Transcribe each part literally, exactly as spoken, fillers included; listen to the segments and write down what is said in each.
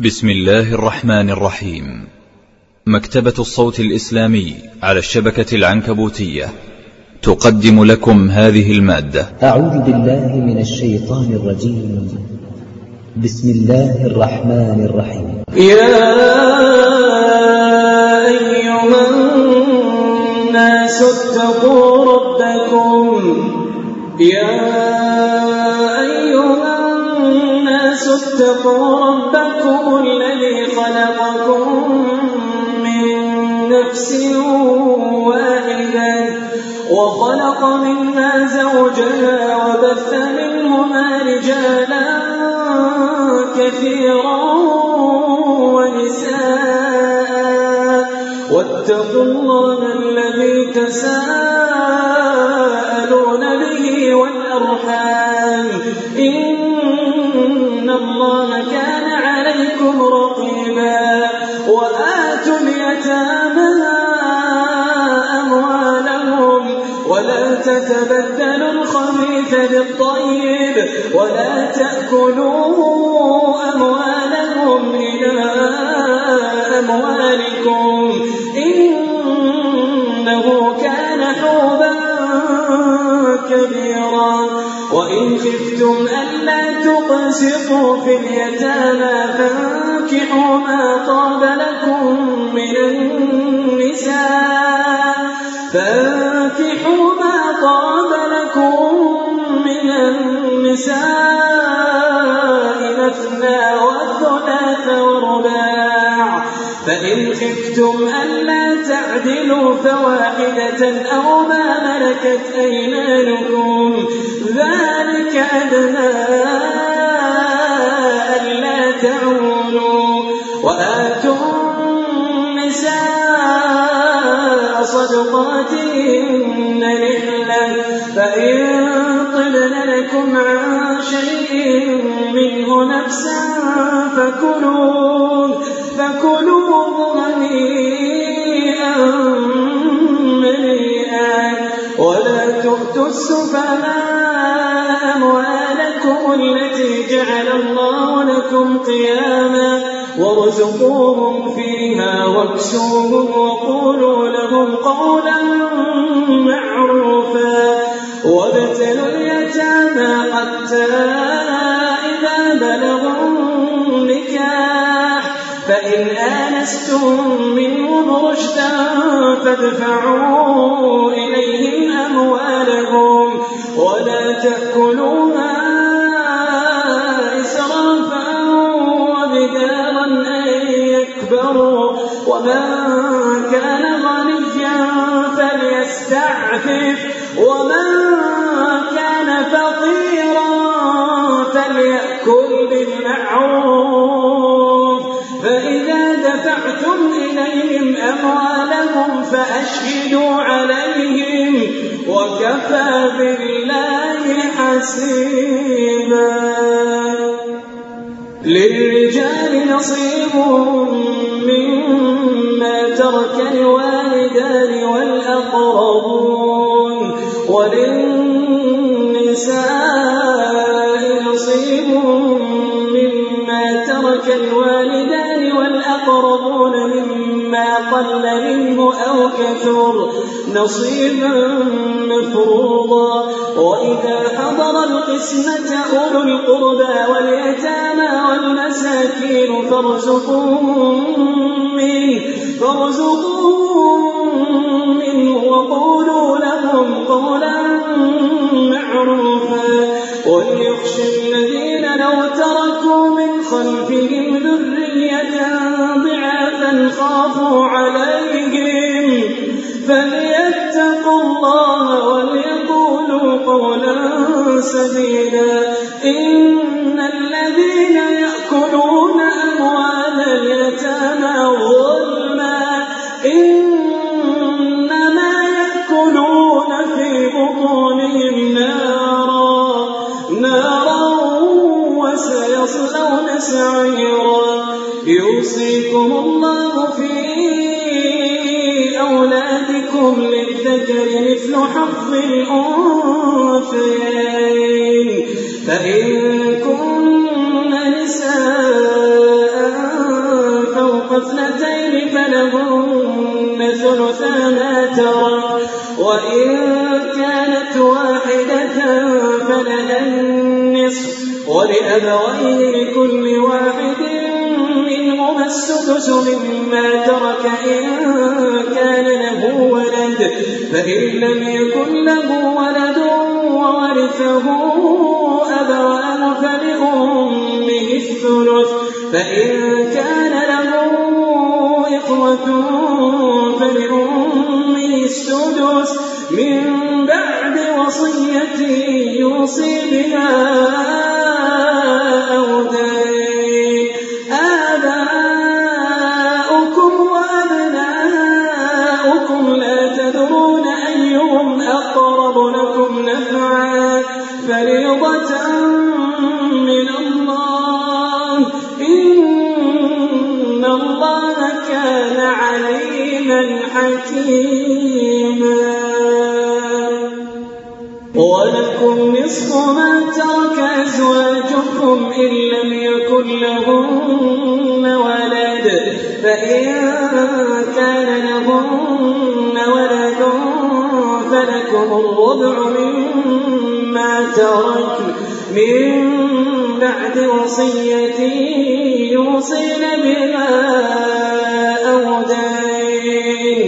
بسم الله الرحمن الرحيم. مكتبة الصوت الإسلامي على الشبكة العنكبوتية تقدم لكم هذه المادة. أعوذ بالله من الشيطان الرجيم. بسم الله الرحمن الرحيم. يا أيها الناس اتقوا ربكم يا أيها الناس اتقوا ربكم الذي خلقكم من نفس واحدة وخلق منها زوجها وبث منهما رجالا كثيرا ونساء واتقوا الله الذي تساءلون به والأرحام إن الله كان عليكم رقيبا. وآتوا اليتامى أموالهم ولا تتبدلوا الخبيث بالطيب ولا تأكلوا أموالهم إلى أموالكم إنه كان حوبا كبيرا. وإن خفتم ألا تقسطوا في اليتامى فانكحوا ما طاب لكم من النساء فانكحوا ما طاب لكم من النساء مثنى وثلاث ورباع. فإن خفتم ألا تعدلوا فواحدة أو ما ملكت أيمانكم ذلك أدنى ألا تعولوا. وآتوا النساء صدقاتهن نحلة فإن طبن لكم عن شيء منه نفسا فكلوه فكلوه هنيئا مريئا. ولا تؤتوا السفهاء أموالكم التي جعل الله لكم قياما وارزقوهم فيها واكسوهم وقولوا لهم قولا معروفا. وابتلوا اليتامى حتى إذا بلغوا النكاح فإن آنستم منهم رشدا فادفعوا إليهم أموالهم ولا تأكلوها إسرافا وبدارا أن يكبروا. ومن كان غنيا فليستعفف ومن كان فقيرا فليأكل بالمعروف. فإذا دفعتم إليهم أموالهم فأشهدوا عليهم وكفى بالله حسيبا. للرجال نصيب مما ترك الوالدان والأقربون وللنساء نصيب مما ترك الوالدان والأقربون مما قل منه أو كثر نصيبا مفروضا. وإذا حضر القسمة أولو القربى واليتامى والمساكين فارزقوهم منه فارزقوهم منه وقولوا لهم قولا معروفا. وليخشى الذين لو تركوا من خلفهم ذرية ضعافا خافوا عليهم فليتقوا الله وليقولوا قولا سديدا. إن الذين يأكلون أموال اليتامى ظلما إنما يأكلون في بطونهم نارا نارا وسيصلون سعيرا. يوصيكم الله في أولادكم للذكر مثل حظ الأنثيين. فإن كن نساء اثنتين فلهن ثلثا ما ترك وإن كانت واحدة فلها النصف ولأبويه لكل واحد منهما السدس مما ترك إن كان له ولد فإن لم يكن له ولد وورثه أبواه فلأمه الثلث فإن كان له إخوة فلأمه السدس من بعد وصية يوصي بها أو دين آباؤكم وأبناؤكم لا تدرون أيهم أقرب لكم نفعا فريضة من الله إن الله كان عليما حكيما ولكم نصف ما ترك أزواجكم إن لم يكن لهن ولد فإن كان لهن ولد فلكم الربع مما ترك من بعد وصية يوصين بها أو دين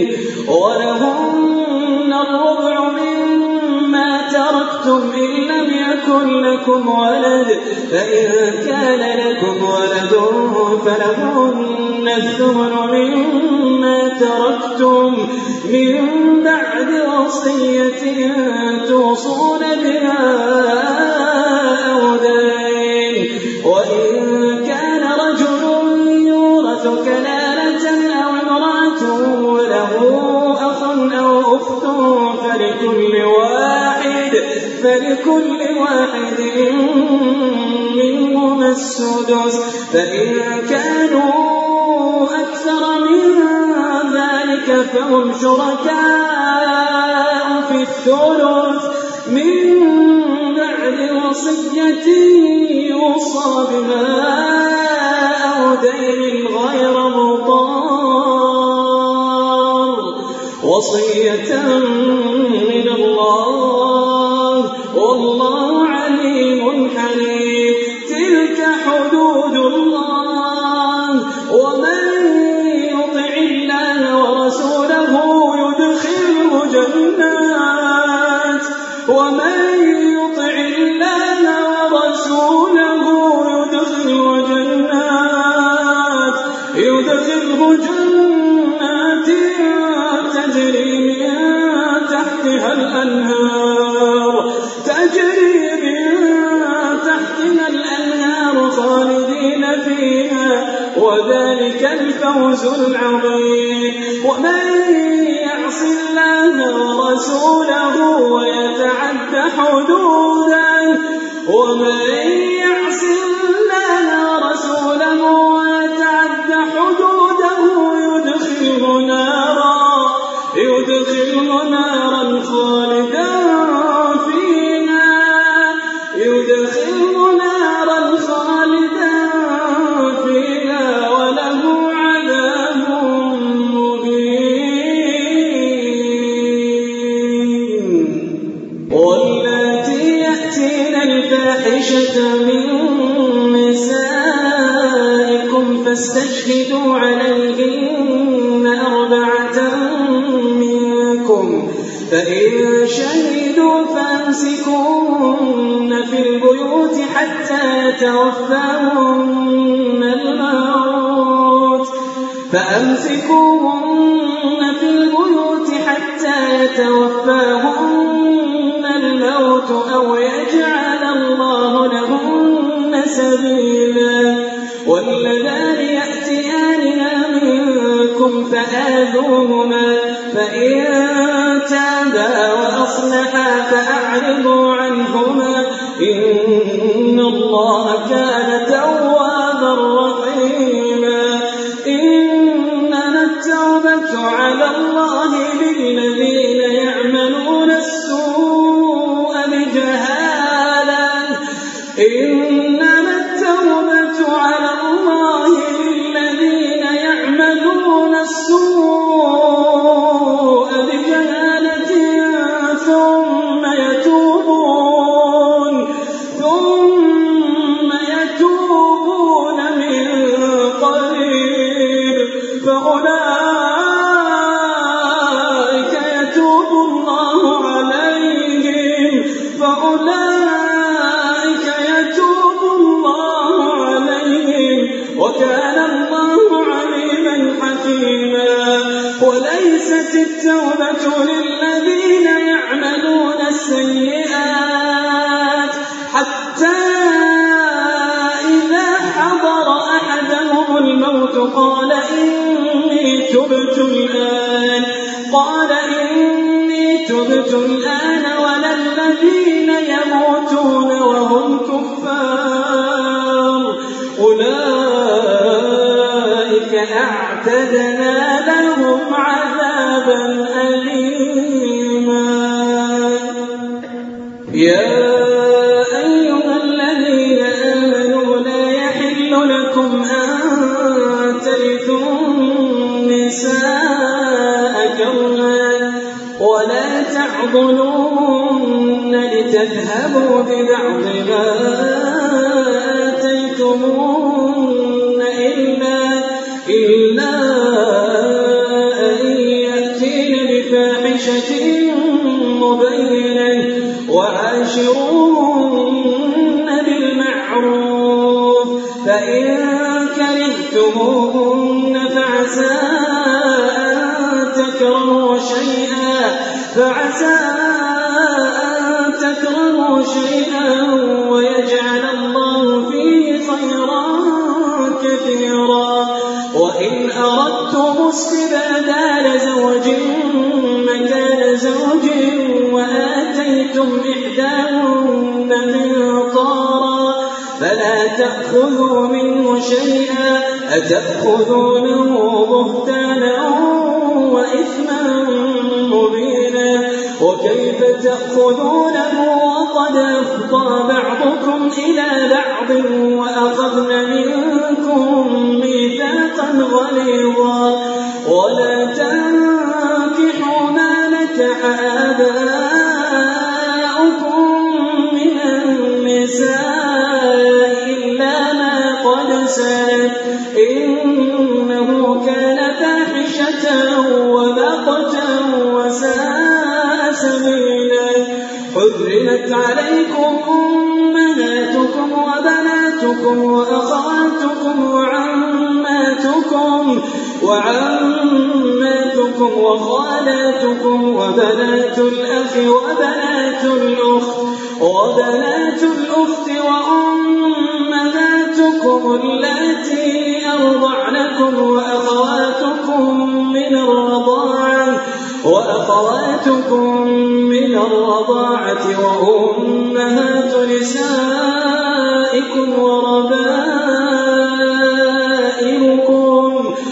ولهن الربع مما تركتم إن لم يكن لكم ولد فإن كان لكم ولد فلهن الثمن مما تركتم من بعد وصية توصون بها أو دين وإن كان رجل يورث كلالة أو امرأة وله أخ أو أخت فلكل واحد فلكل واحد منهما السدس فإن كانوا أكثر من ذلك فهم شركاء في الثلث من بعد وصية يوصى بها أو دين غير مضار وصية من الله والله عليم حليم تلك حدود الله ومن يطع الله ورسوله يدخله جنات ومن يطع الله ورسوله يدخله جنات يدخله جنات تجري من تحتها الأنهار تجري من تحتها الأنهار خالدين فيها وذلك الفوز العظيم ومن يعص الله ورسوله ويتعد حدوده ومن يعص الله ورسوله ويتعد حدوده يدخله نارا يدخله نارا خالدا فيها يدخله نارا خالدا فيها وله عذاب مهين واللاتي يأتين الفاحشة من نسائكم فاستشهدوا عليهن أربعة منكم فإن شهدوا فأمسكوهن في البيوت حتى يتوفاهن الموت فأمسكوهن في البيوت حتى يتوفاهن الموت أو يجعل الله لهن سبيلا واللذان يأتيانها منكم فآذوهما فإن تابا وأصلحا فأعرضوا عنهما إن الله كان توابا رحيما إنما التوبة على الله للذين يعملون السوء بجهالة إنما التوبة على الله للذين يعملون وكان الله عليما حكيما. وليست التوبة للذين يعملون السيئات حتى إذا حضر أحدهم الموت قال إني تبت الآن قال إني تبت الآن ولا الذين يموتون وهم كفار أولئك أعتدنا لهم عذابا أليما. يا أيها الذين آمنوا لا يحل لكم أن ترثوا النساء كرها ولا تعضلوهن لتذهبوا ببعض ما آتيتموهن إلا إلا أن يأتين بفاحشة مبينة وعاشروهن بالمعروف فإن كرهتموهن فعسى أن تكرهوا شيئا فعسى أن تكرهوا شيئا ويجعل الله فيه خيرا كثيرا. وإن أردتم استبدال زوج مكان زوج وآتيتم إحداهن قنطارا فلا تأخذوا منه شيئا أتأخذونه بهتانا وإثما مبينا. وكيف تأخذونه وقد أفضى بعضكم إلى بعض وأخذن منكم ميثاقا غليظا. ولا تنكحوا ما نكح آباؤكم من النساء إلا ما قد سلف إنه كان فاحشة ومقتا وساء سبيلا. حرمت عليكم أمهاتكم وبناتكم وأخواتكم وعماتكم وعماتكم وخالاتكم وبنات الأخ وبنات الأخت وبنات الأخت وأمهاتكم اللاتي أرضعنكم وأخواتكم من الرضاعة وأخواتكم من الرضاعة وأمهات نسائكم وربائبكم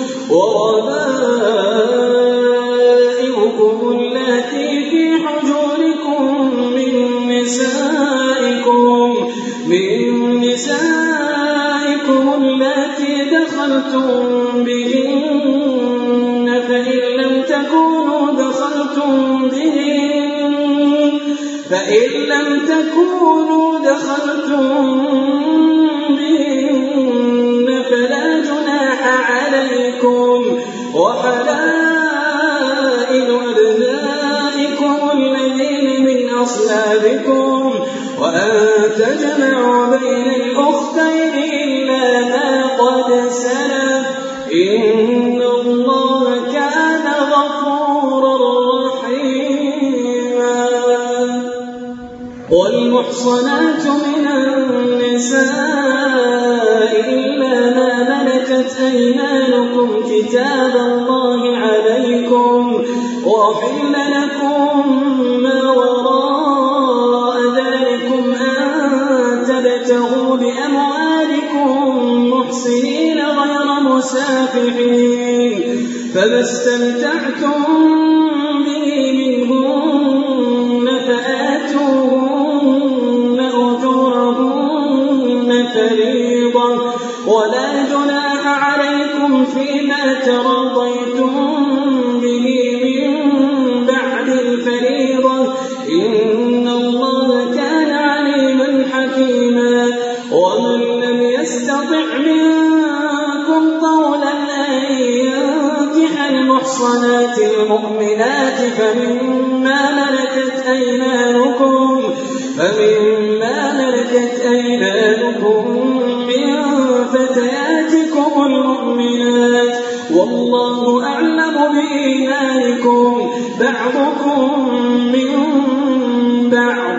وربائبكم اللاتي في حجوركم من نسائكم من نسائكم اللاتي دخلتم بهن فإن لم تكونوا دخلتم بهن فإن لم تكونوا دخلتم بهن فلا جناح عليكم. وحلائل أبنائكم الذين من أصلابكم وأن تجمعوا بين الأختين إلا ما قد سلف إن الله كان غفورا رحيما. والمحصنات من النساء إلا ما ملكت أيمانكم كتاب الله عليكم وأحل لكم ما وراء ذلكم أن تبتغوا بأموالكم محسنين غير مسافحين فما استمتعتم به منهن فآتوهن أجورهن فريضة ولا جناح عليكم فيما تراضيتم به من بعد الفريضة إن الله كان عليما حكيما. ومن لم يستطع منكم طولا أن ينكح المحصنات المؤمنات فمما ملكت أيمانكم فمما ملكت أيمانكم من فتياتكم المؤمنات والله أعلم بإيمانكم بعضكم من بعض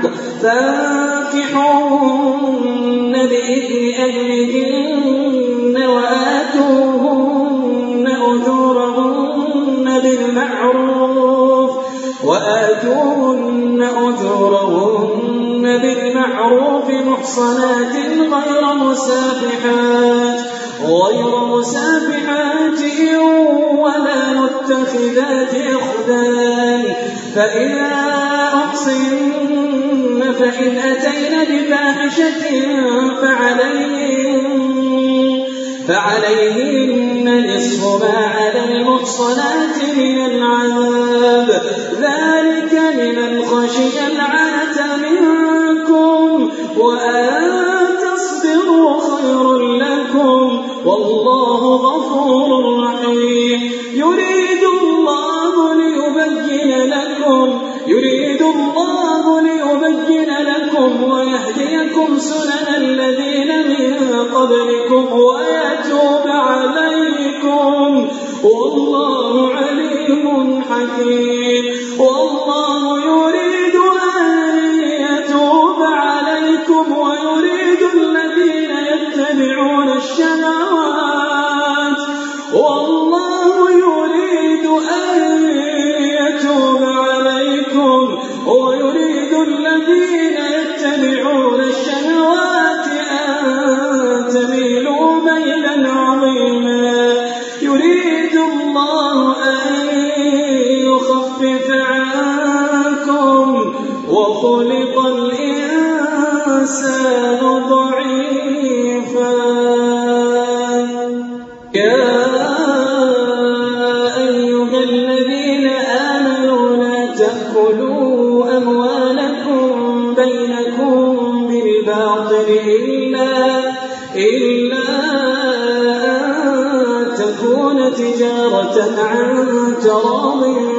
فانكحوهن بإذن أهلهن وآتوهن أجورهن بالمعروف وآتوهن أجورهن بالمعروف محصنات غير مسافحات غير مسافحات ولا متخذات أخدان فإذا أحصن فإن أتين بفاحشة فعليهن, فعليهن نصف ما على المحصنات من العذاب ذلك لمن خشي العنة منكم وأن تصبروا خير لكم والله غفور رحيم يريد الله ليبين لكم يريد الله ليبين لكم ويهديكم سنن الذين من قبلكم ويتوب عليكم والله عليم حكيم والله يريد أن يتوب عليكم ويريد الذين يتبعون الشهوات والله يريد أن يتوب عليكم ويريد الذين يتبعون الشهوات أن تميلوا ميلا عظيما يريد الله أن يخفف عنكم وخلق الإنسان ضعيفا يا أيها الذين آمنوا لا تأكلوا أموالكم بينكم بالباطل إلا, إلا أن تكون تجارة عن تراض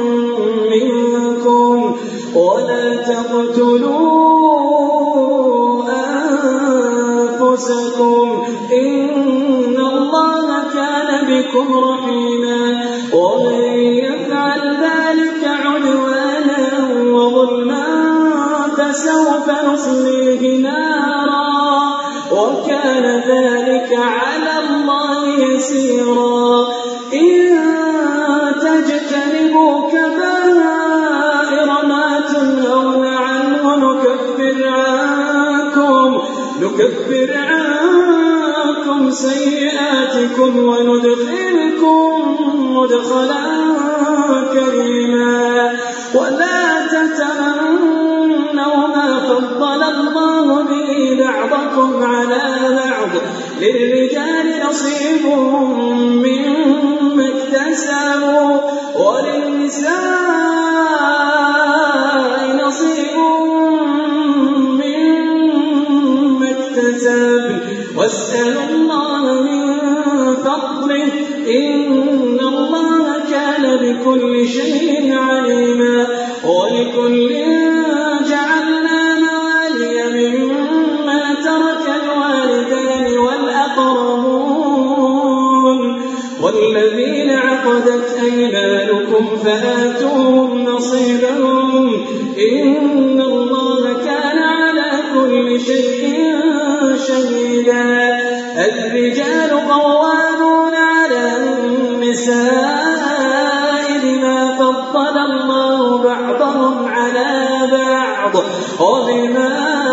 منكم ولا تقتلوا أنفسكم إن الله كان بكم رحيما ومن يفعل ذلك عدوانا وظلما فسوف نصليه نارا وكان ذلك على الله يسيرا إن تجتنبوا كبائر ما تنهون عنه نكفر عنكم نكفر عنكم سيئاتكم وندخلكم مدخلا كريما ولا تتمنوا ما فضل الله به بعضكم على بعض للرجال نصيب مما اكتسبوا وللنساء نصيب مما اكتسبوا واسألوا الله من فضله إن الله كان بكل شيء عليما ولكل جعلنا موالي مما ترك الوالدان والأقربون والذين عقدت أيمانكم فآتوهم نصيبهم إن الله كان على كل شيء شهيدا الرجال قوامون على النساء بما فضل الله بعضهم على بعض وبما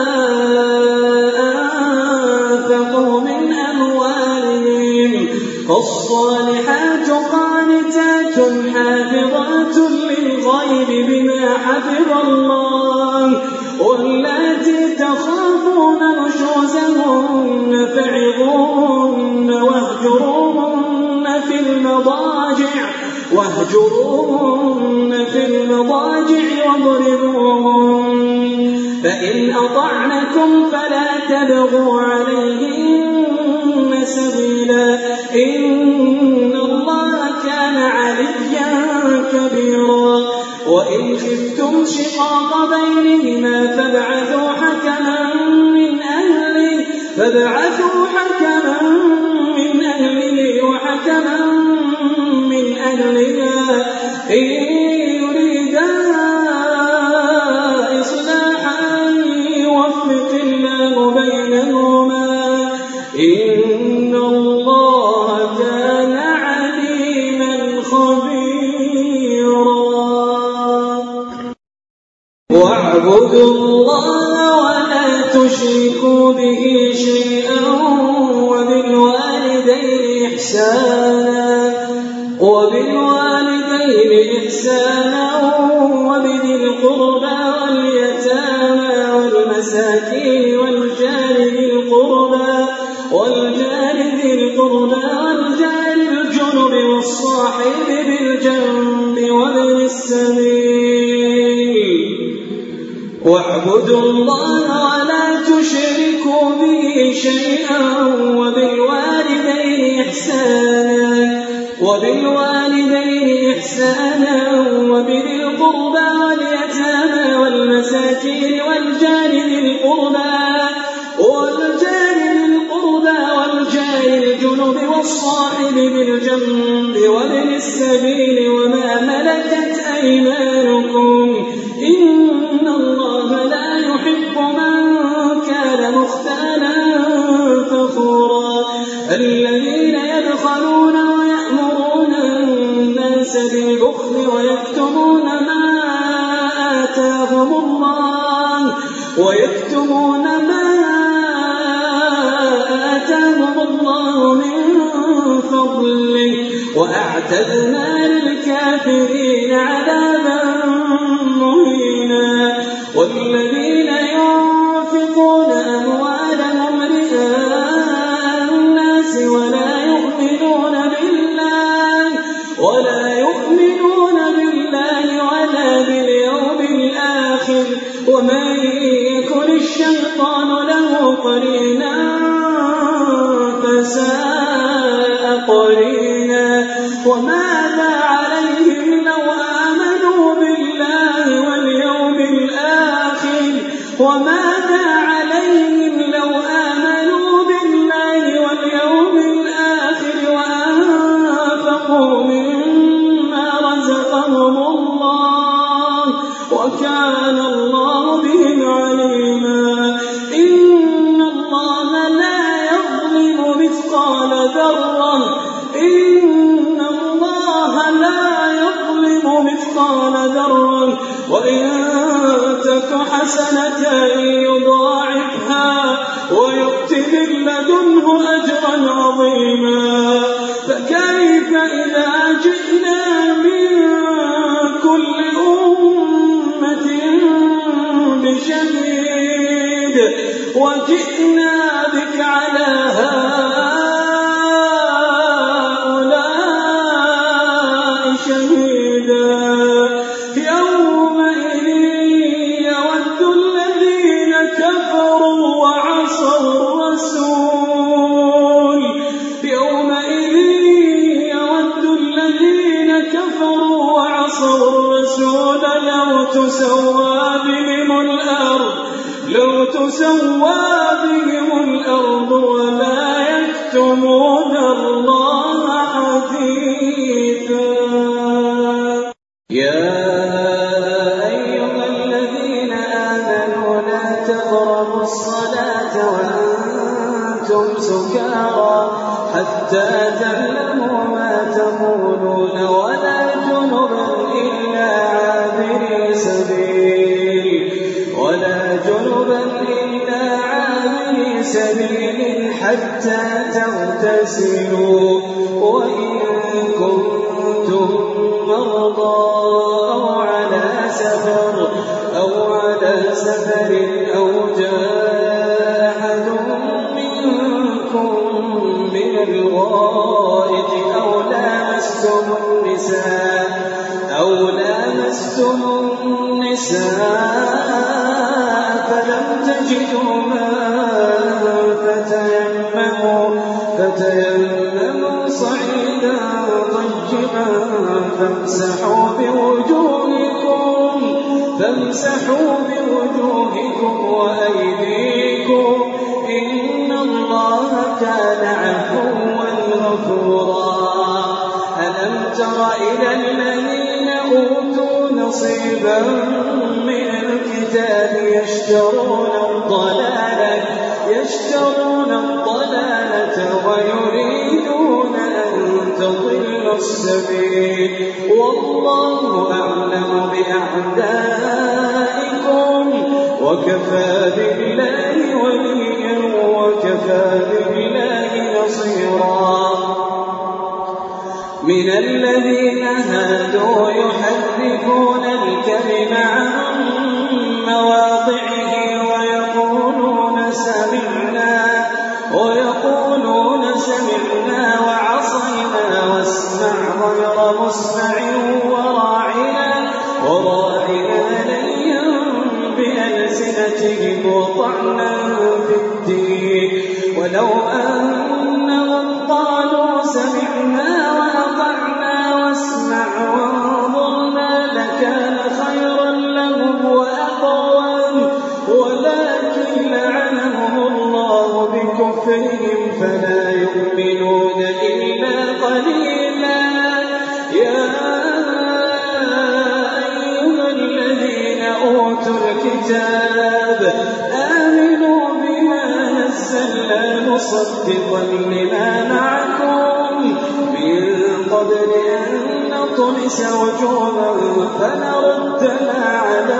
أنفقوا من أموالهم فالصالحات قانتات حافظات للغيب بما حفظ الله واللاتي تخافون نشوزهن فعظوهن واهجروهن في المضاجع واهجروهن في المضاجع واضربوهن فإن أطعنكم فلا تبغوا عليهن سبيلا إن الله كان عليا كبيرا وإن خفتم شقاق بينهما فابعثوا حكما من أهله فابعثوا حكما من أهله وحكما من أهلها إن يريدا إصلاحا يوفق الله بينهما إن الله كان عليما خبيرا. واعبدوا الله ولا تشركوا به شيئا وبالوالدين إحسانا وبالوالدين إحسانا وبذي القربى واليتامى والمساكين والجار ذي القربى والجار ذي القربى والجار الجنب والصاحب بالجنب وابن السبيل. واعبدوا الله ولا تشركوا به شيئا وبالوالدين إحسانا وبالوالدين إحسانا وبذي القربى واليتامى والمساكين والجار ذي القربى والجار ذي القربى والجار الجنب والصاحب بالجنب وابن السبيل وما ملكت أيمانكم إن الله لا يحب من كان مختالا فخورا. الذين يبخلون ويأمرون الناس بالبخل ويكتمون ما آتاهم الله ويكتمون ما آتاهم الله من فضله وأعتدنا للكافرين عذابا مهينا. والذين ينفقون أموالهم رئاء الناس ولا يؤمنون بالله ولا يؤمنون بالله ولا باليوم الآخر ومن يكن الشيطان له قرينا فساء قرينا. وماذا عليهم لو آمنوا بالله واليوم الآخر وماذا عليهم لو آمنوا بالله واليوم الآخر وأنفقوا مما رزقهم الله وكان الله بهم عليما. إن الله لا يظلم مثقال ذرة إن الله لا يظلم مثقال ذرة وإن تك حسنة يضاعفها ويؤت من لدنه أجرا عظيما. فكيف إذا جئنا من كل أمة بشهيد وجئنا بك على هؤلاء شهيدا. يومئذ يود الذين كفروا وعصوا الرسول يومئذ يود الذين كفروا وعصوا الرسول لو تسوى بهم الأرض لو تسوى بهم الأرض ولا يكتمون الله حديثا. يا أيها الذين آمنوا لا تقربوا الصلاة وأنتم سكارى حتى تعلموا ما تقولون ولا جنبا إلا عابري سبيل ولا جنبا إلا عابري سبيل حتى تغتسلوا وإن كنتم مرضى أو على سفر أو على سفر أو جاء أحد منكم من الغائط أو لامستم النساء أو لامستم النساء فلم تجدوا ماء فتيمموا فتيمموا صعيدا طيبا فامسحوا بوجوهكم فامسحوا بوجوهكم وأيديكم إن وكان عفوا غفورا. ألم تر إلى الذين أوتوا نصيبا من الكتاب يشترون الضلالة يشترون الضلالة ويريدون أن تضلوا السبيل والله أعلم بأعدائكم وكفى بالله وليا وكفى بالله نصيرا. من الذين هادوا يحرفون الكلم عن مواضعه ويقولون سمعنا ويقولون سمعنا وعصينا واسمع غير مسمع وراعنا وراعنا ليا بألسنتهم وطعنا في الدين ولو أنهم قالوا سمعنا وأطعنا واسمع وانظرنا لكان خيرا لهم وأقوم ولكن لعنهم الله بكفرهم فلا يؤمنون إلا قليلا. يا أيها الذين أوتوا الكتاب آمنوا بما نزلنا مصدقا لما معكم من قبل أن نطمس وجوها فنردها على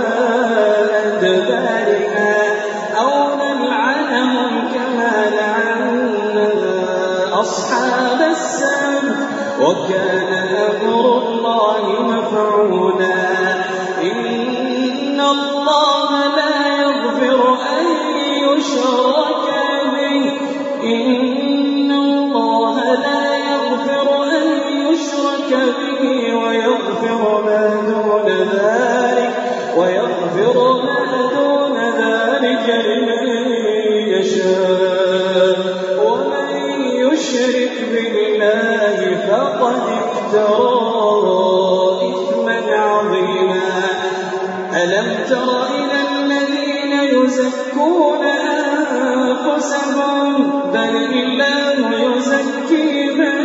أدبارها أو نلعنهم كما لعنا أصحاب السبت وكان أمر الله مفعولا. إن الله لا يغفر أن يشرك به إن الله لا يغفر أن يشرك به ويغفر ما دون ذلك ويغفر ما دون ذلك لمن يشاء ومن يشرك بالله فقد افترى إثما عظيما. ألم تر إلى الذين يزكون أنفسهم بل الله يزكي من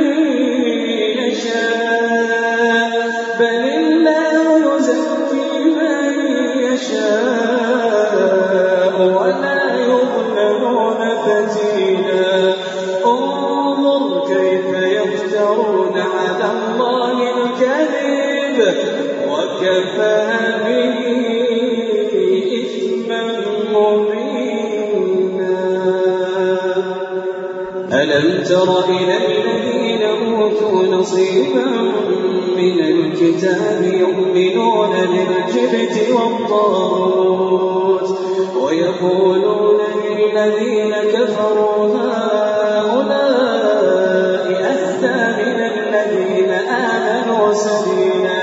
يشاء بل الله يزكي من يشاء ولا يظلمون فتيلا. انظر كيف يفترون على الله الكذب وكفى به إثما مبينا. ألم تر إلى الذين أوتوا نصيبا من الكتاب يؤمنون بالجبت والطاغوت ويقولون للذين كفروا هؤلاء أهدى من الذين آمنوا سبيلا.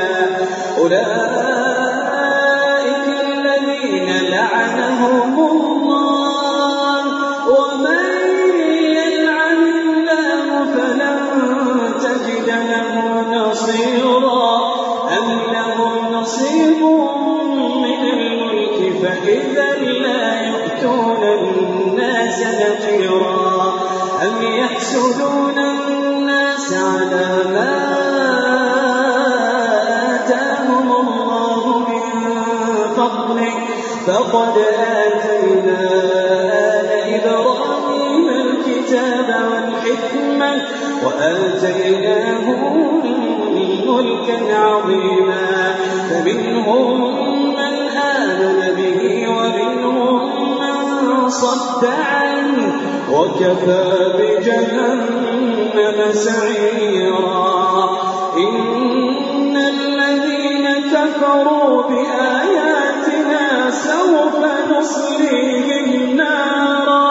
أولئك الذين لعنهم الله ومن يلعن الله فلن تجد له نصيرا. أم لهم نصيب من الملك فإذا لا يؤتون الناس نقيرا. أم يحسدون الناس على ما آتاهم الله من فضله فقد آتينا آل إبراهيم الكتاب والحكمة وآتيناهم ملكا عظيما. فمنهم من آمن به ومنهم من صد عنه وكفى بجهنم سعيرا. إن الذين كفروا بآياتنا سوف نصليهم نارا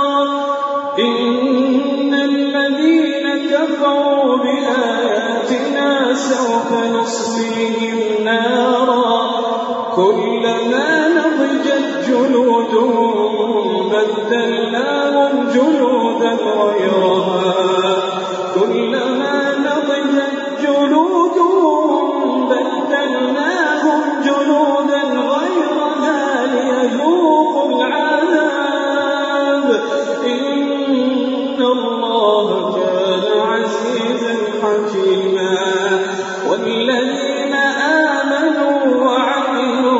إن الذين كفروا بآياتنا سوف نصليهم نارا كلما نضجت جلودهم بدلناهم جلودا غيرها كلما نضجت جلودهم بدلناهم جلودا غيرها ليذوقوا العذاب إن الله فيما والذين آمنوا وعملوا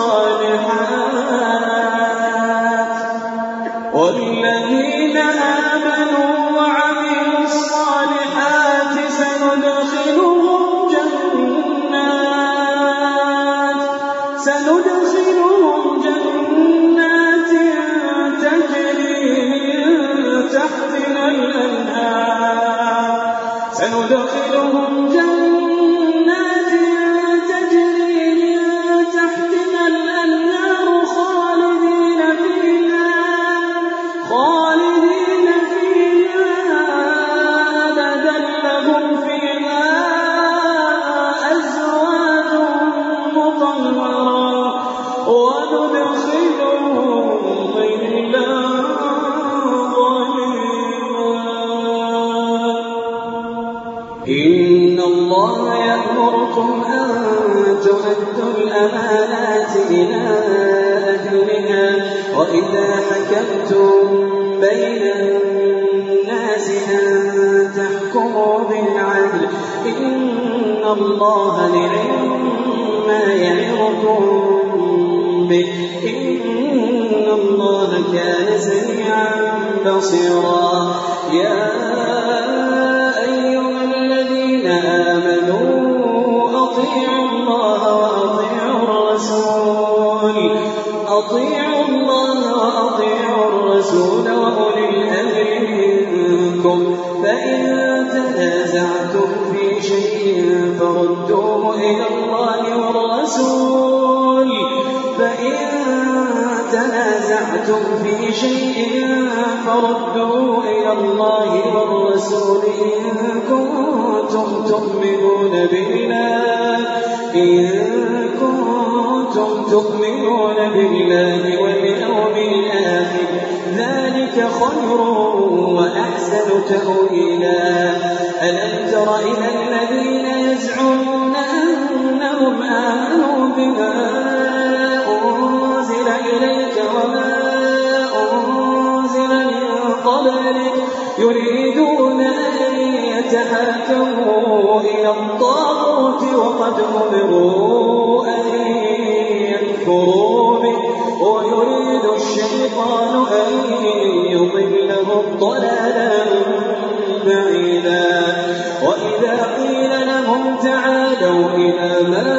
الصالحات والذين آمنوا وعملوا الصالحات سندخلهم جنات سندخلهم جنات تجري من تحتها الأنهار سندخلهم جنات تجري من تحتها الأنهار خالدين فيها خالدين فيها أبدا لهم فيها أزواج مطهرة وندخلهم ظلا إن الله يأمركم أن تؤدوا الأمانات إلى أهلها وإذا حكمتم بين الناس أن تحكموا بالعدل إن الله نعم ما يعظكم به إن الله كان سميعا بصيرا يا آمنوا أطيعوا الله وأطيعوا الرسول أطيعوا الله وأطيعوا الرسول وأولي الأمر منكم فإن تنازعتم في شيء فردوه إلى الله والرسول فإن تنازعتم في شيء فردوه إلى الله والرسول إن كنتم تؤمنون بالله إن كنتم تؤمنون بالله واليوم الآخر ذلك خير وأحسن تأويلا ألم تر إلى الذين يزعمون أنهم آمنوا بما أنزل إليك وما أنزل من قبلك يريدون أن يتحاكموا إلى الطاغوت وقد أمروا أن يكفروا به ويريد الشيطان أن يضلهم ضلالا بعيدا وإذا قيل لهم تعالوا إلى ما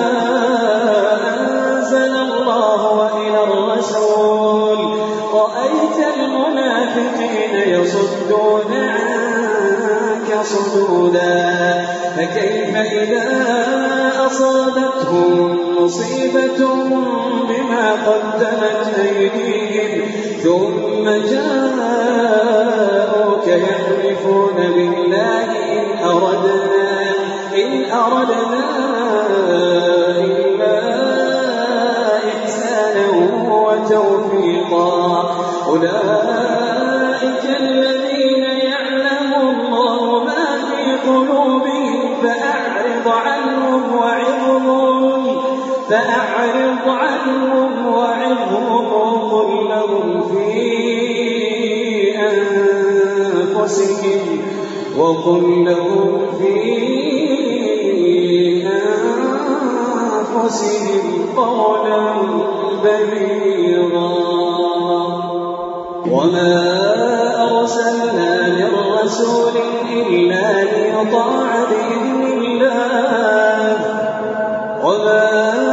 أنزل الله وإلى الرسول رأيت المنافقين يصدون عنك صدودا فكيف إذا أصابتهم مصيبة بما قدمت أيديهم ثم جاءوك يحلفون بالله إن أردنا إن أردنا إلا إحسانا وتوفيقا أولئك الذين يعلم الله ما في قلوبهم فأعرض عنهم وعظهم فأعرض عنهم وعظهم وقل لهم في أنفسهم وقل لهم في أنفسهم قولا بليغا وما أرسلنا من رسول إلا ليطاع بإذن الله وما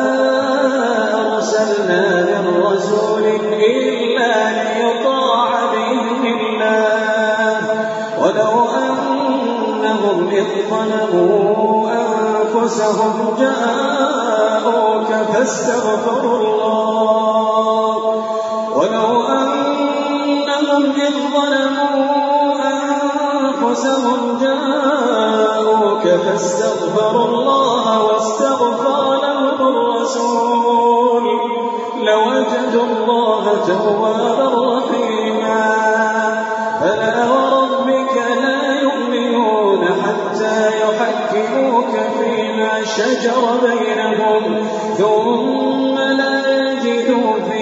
أرسلنا من رسول إلا ليطاع بإذن الله ولو أنهم إذ ظلموا أنفسهم جاءوك فاستغفروا الله ولو أنهم إذ ظلموا أنفسهم جاءوك فاستغفروا الله واستغفر لهم الرسول لوجدوا الله توابا رحيما فلا وربك لا يؤمنون حتى يحكموك فيما شجر بينهم ثم لا يجدوا في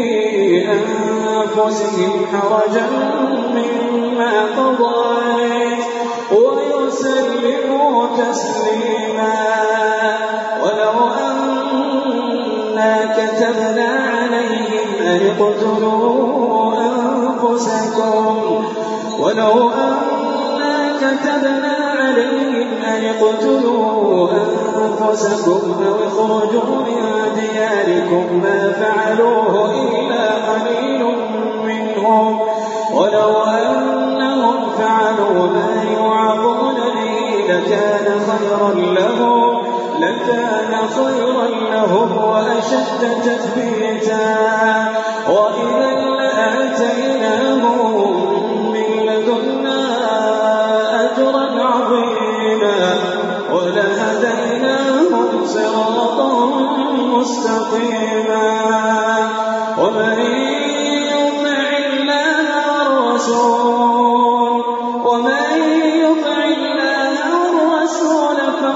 أنفسهم حرجا مما قضيت ويسلموا تسليما ولو أنا كتبنا عليهم أن اقتلوا أنفسكم ولو أنا كتبنا عليهم أن اقتلوا أنفسكم أو اخرجوا من دياركم ما فعلوه إلا قليل منهم ولو أنهم فعلوا ما يوعظون به لكان خيرا لهم لكان خيرا لهم وأشد تثبيتا وإذا لآتيناهم من لدنا أجرا عظيما ولهديناهم صراطا مستقيما ومن يطع الله والرسول ومن يطع الله والرسول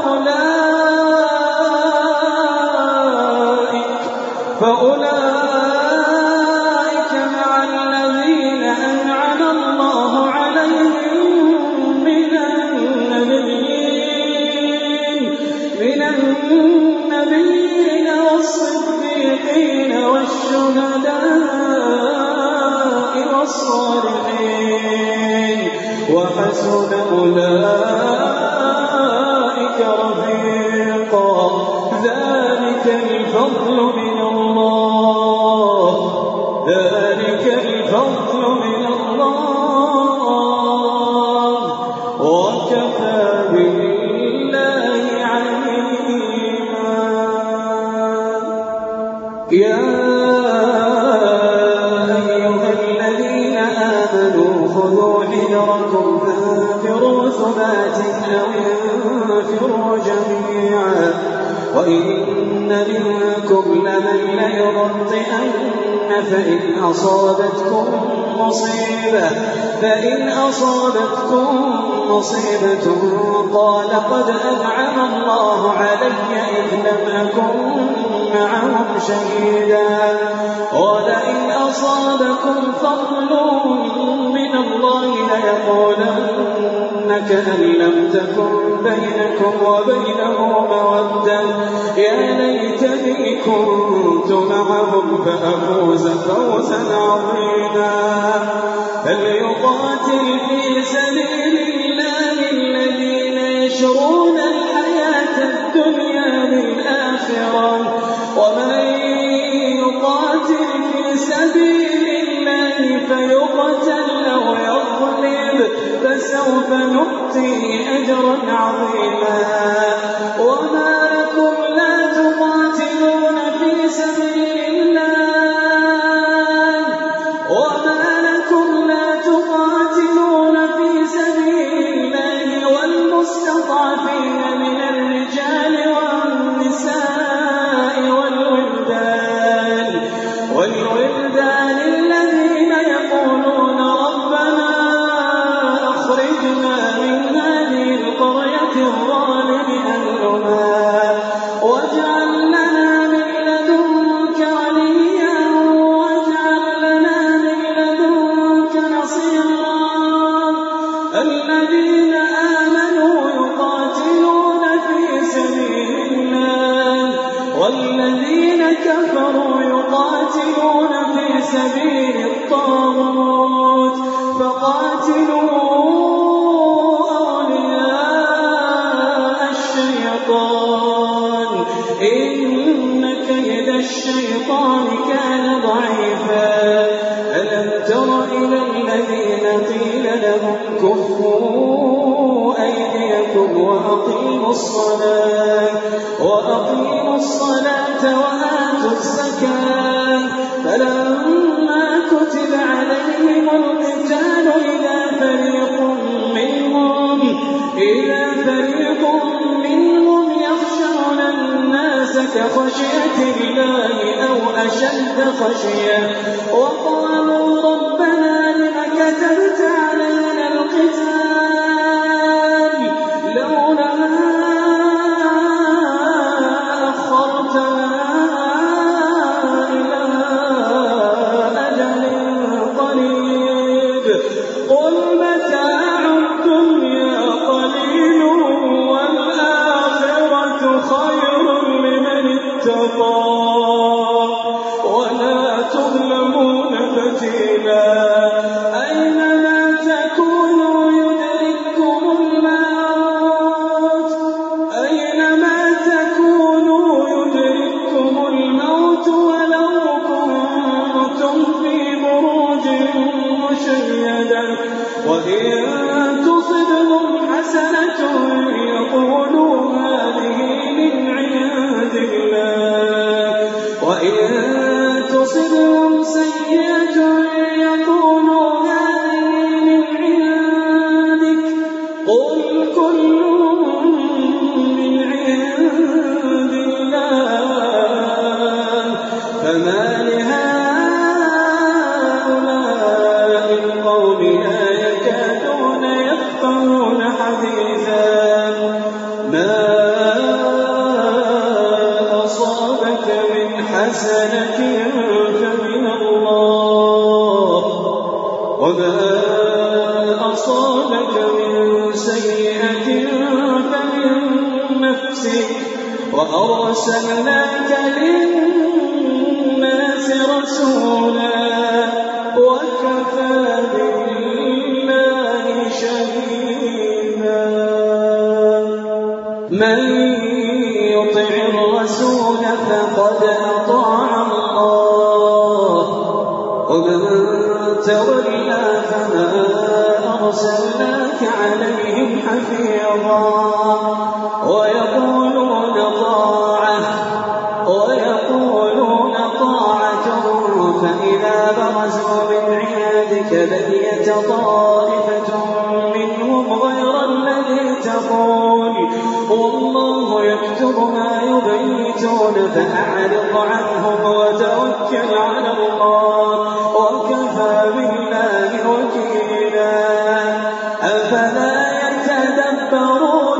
فأولئك فأولئك مع الذين أنعم الله عليهم من النبيين من النبيين والصديقين والشهداء والصالحين وحسن أولئك رفيقا ذلك الفضل من الله ذلك الفضل من الله وكفى بالله عليما يا أيها الذين آمنوا خذوا حذركم فانفروا ثبات أو انفروا جميعا وإن منكم لمن ليبطئن فإن أصابتكم مصيبة فإن أصابتكم مصيبة قال قد أنعم الله علي إذ لم أكن معهم شهيدا ولئن أصابكم فضل من الله ليقولن كأن لم تكن بينكم وبينه مودة يا ليتني كنت معهم فأفوز فوزا عظيما فليقاتل في سبيل الله الذين يشرون الحياة الدنيا بالآخرة ومن يقاتل في سبيل الله فيقتل أو يغلب فسوف نؤتيه أجرا عظيما وما لكم لا تقاتلون في سبيل الله وما لكم لا تقاتلون في سبيل الله والمستضعفين من الرجال والنساء والولدان والولدان الذين يقولون ربنا أخرجنا من هذه القرية الظالم أهلها واجعل لنا من لدنك وليا واجعل لنا من لدنك نصيرا الذين آمنوا يقاتلون في سبيل الله والذين كفروا يقاتلون في سبيل الطاغوت فقاتلوا أولياء الشيطان إن كيد الشيطان كان ضعيفا ألم تر إلى الذين قيل لهم كفوا أيديكم وأقيموا الصلاة وأقيموا الصلاة وآتوا الزكاة فلما كتب عليهم القتال إذا فريق منهم إذا فريق منهم يخشون الناس كخشية الله أو أشد خشية وقالوا ربنا لم كتبت علينا القتال لولا أخرتنا إلى أجل قريب قل متاع الدنيا قليل ما أصابك من حسنة فمن الله وما أصابك من سيئة فمن نفسك وأرسلناك للناس رسولا وكفى بالله شهيدا من يطع الرسول فقد أطاع الله ومن تولى فما أرسلناك عليهم حفيظا ويقولون طاعة ويقولون طاعة فإذا برزوا من عندك بيت طائفة منهم غير الذي تقول والله يكتب ما يبيتون فأعرض عنهم وتوكل على الله وكفى بالله وكيلا أفلا يتدبرون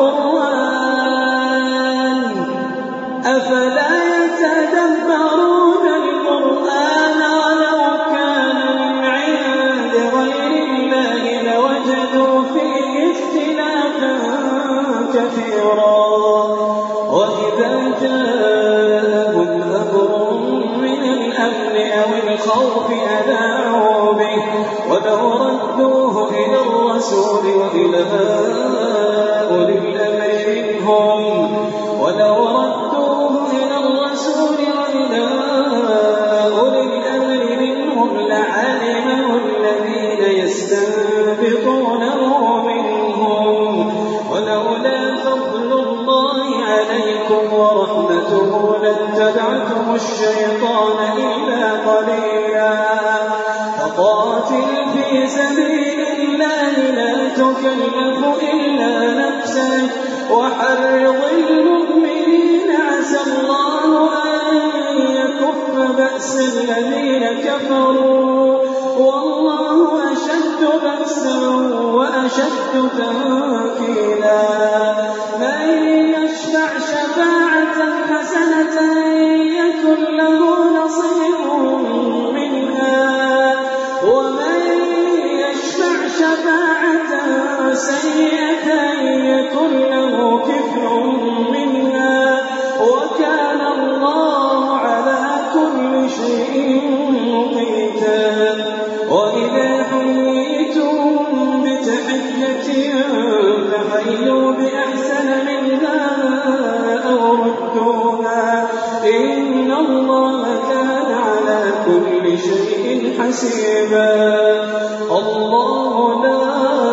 القرآن أفلا يتدبرون القرآن ولو كان من عند غير الله لوجدوا فيه اختلافا كثيرا وإذا جاءهم أمر من الأمن أو الخوف أذاعوا به ولو ردوه إلى الرسول وإلى أولي الأمر منهم ولو ردوه إلى الرسول وإلى أولي الأمر منهم لعلمه الذين يستنبطونه منهم ولولا فضل الله عليكم ورحمته لاتبعتم الشيطان إلا قليلا فقاتل في سبيل الله لا تكلف إلا نفسك وحرض المؤمنين عسى الله أن يكف بأس الذين كفروا والله أشد بأسا وأشد تنكيلا من يشفع شفاعة حسنة يكن له نصيب منها ومن يشفع شفاعة سيئة يكن له كفر منها وكان الله على كل شيء مقيتا وإذا حييتم بتحية فحيوا بأحسن منها أو ردوها إن الله كان على كل شيء حسيبا الله لا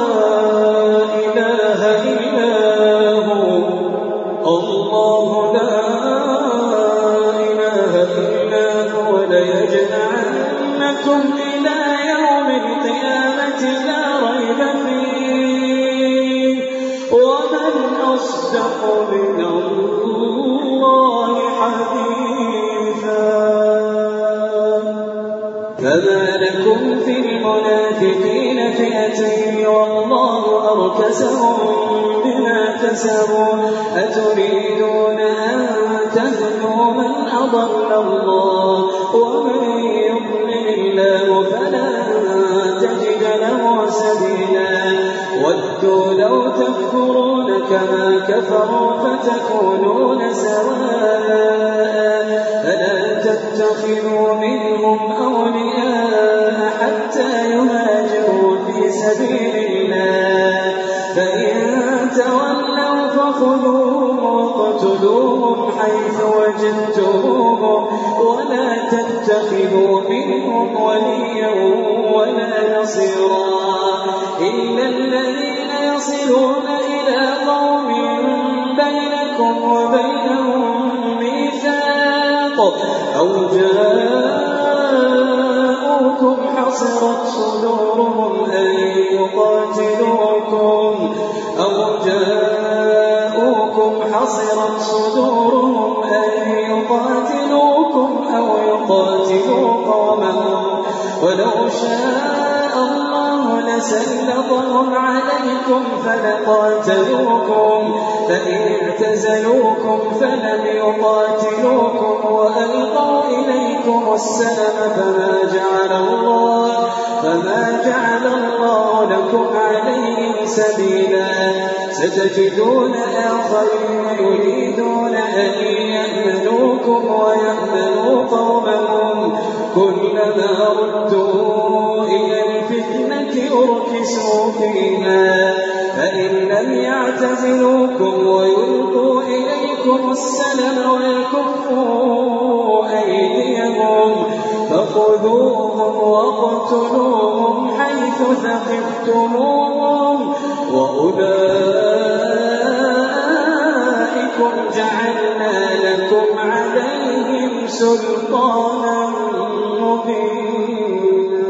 إله إلا هو الله لا إله إلا هو ليجمعنكم إلى يوم القيامة لا ريب فيه ومن أصدق من الله حديثا فما لكم في المنافقين فئتين والله أركسهم بما كسبوا أتريدون أن تهدوا من أضل الله ومن يضلل الله فلا تجد له سبيلا ودوا لو تكفرون كما كفروا فتكونون سواء فلا تتخذوا منهم أولياء حتى يهاجروا في سبيل الله فإن تولوا فخذوهم واقتلوهم حيث وجدتموهم ولا تتخذوا منهم وليا ولا نصيرا إلا الذين يصلون إلى قوم بينكم وبينهم ميثاق أو جاءوكم حصرت صدورهم أن يقاتلوكم أو جاءوكم حصرت صدورهم أن يقاتلوكم أو يقاتلوا قومهم ولو شاء الله لسلطهم عليكم فلقاتلوكم فإن اعتزلوكم فلم يقاتلوكم وألقوا إليكم السلم فما جعل الله فما جعل الله لكم عليهم سبيلا ستجدون آخرين يريدون أن يأمنوكم ويأمنوا قومهم كلما ردوا إلى الفتنة أركسوا فيها فإن لم يعتزلوكم ويلقوا إليكم السلم ويكفوا أيديهم فخذوهم واقتلوهم حيث ثقفتموهم وأولئكم جعلنا لكم عليهم سلطانا مبينا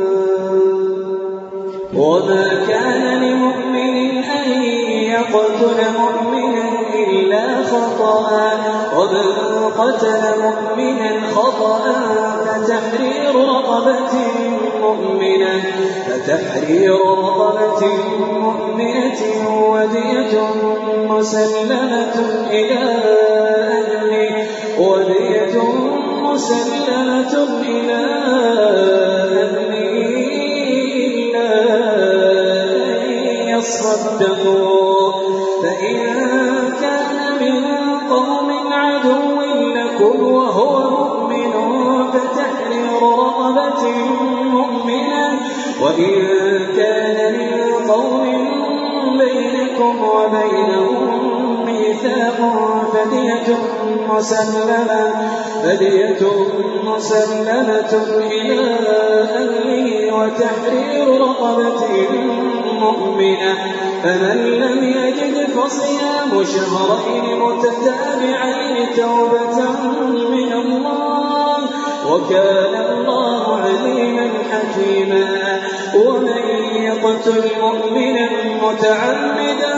وما كان لمؤمن أن يقتل مؤمنا إلا خطأ ومن قتل مؤمنا خطأ فتحرير رقبة مؤمنة فتحرير رقبة مؤمنة ودية مسلمة إلى أهله ودية مسلمة إلى أهله إلا أن يصدقوا فإن كان من قوم عدو لكم وهو مؤمن فتحرير رقبة مؤمنة وإن كان من قوم بينكم وبينهم ميثاق فدية مسلمة فدية مسلمة إلى أهله وتحرير رقبة مؤمنة فمن لم يجد فصيام شهرين متتابعين توبة من الله وكان الله عليما حكيما ومن يقتل مؤمنا متعمدا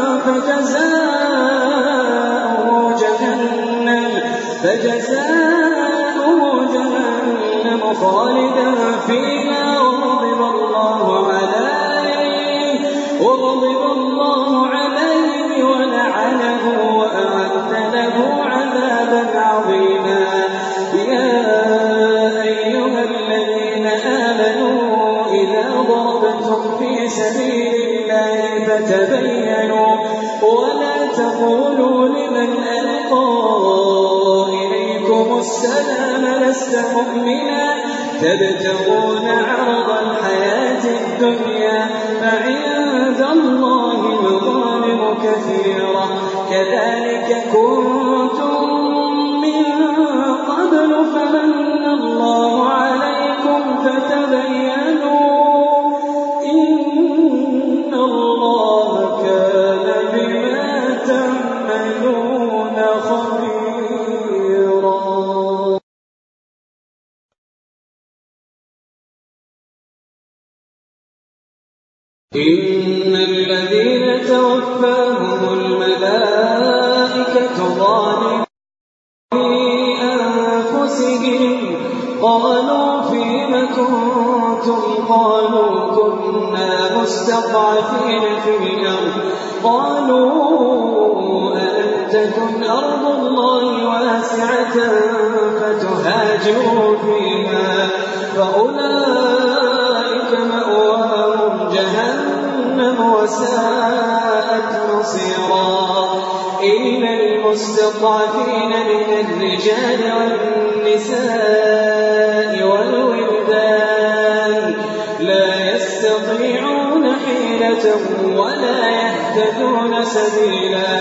فجزاؤه جهنم فجزاؤه جهنم خالدا فيها وغضب الله عليه وغضب الله عليه ولعنه وأعد له عذابا عظيما يا أيها الذين آمنوا إذا ضربتم في سبيل الله فتبينوا ولا تقولوا لمن ألقى إليكم السلام لست مؤمنا تبتغون عرض الحياة الدنيا فعند الله مظالم كثيرة كذلك كنتم من قبل فمن الله عليكم فتبينوا إن الله كان بما تعملون خبيرا. إن الذين توفاهم الملائكة ظالمي أنفسهم قالوا فيم كنتم قالوا كنا مستضعفين في الأرض قالوا ألم تكن أرض الله واسعة فتهاجروا فيها فأولئك مأواهم جهنم وساءت مصيرا إلا المستضعفين من الرجال والنساء والولدان لا يستطيعون حيلة ولا يهتدون سبيلا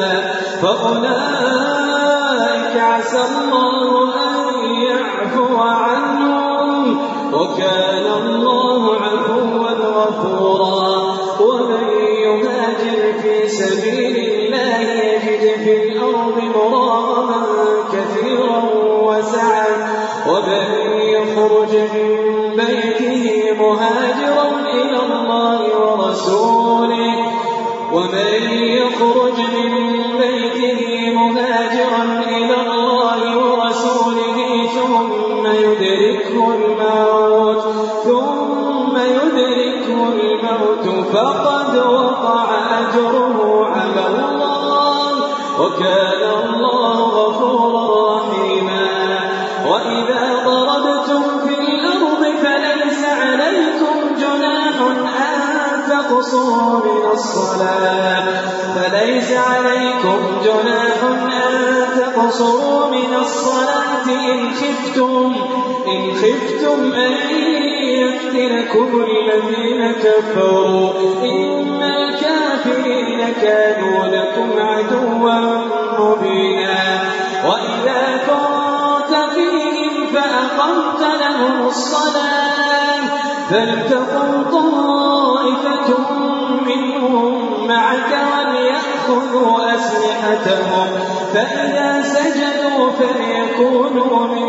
فأولئك عسى الله أن يعفو عنهم وكان الله عفوا غفورا ومن يهاجر في سبيل الله يجد في الأرض مراغما كثيرا وسعا ومن يخرج من بيته مهاجرا إلى الله ورسوله ومن يخرج من بيته مهاجرا إلى الله ورسوله ثم يدركه الموت ثم يدركه الموت فقد وقع أجره على الله وكان الله غفورا رحيما. وإذا ضربتم في الأرض فليس عليكم جناح أن تقصروا من الصلاة فليس عليكم جناح أن تقصروا من الصلاة إن خفتم إن خفتم أن يفتنكم الذين كفروا إن الكافرين كانوا لكم عدوا مبينا. وإذا كنت فيهم فأقمت لهم الصلاة فلتقم طائفة منهم معك وليأخذوا أسلحتهم فإذا سجدوا فليكونوا من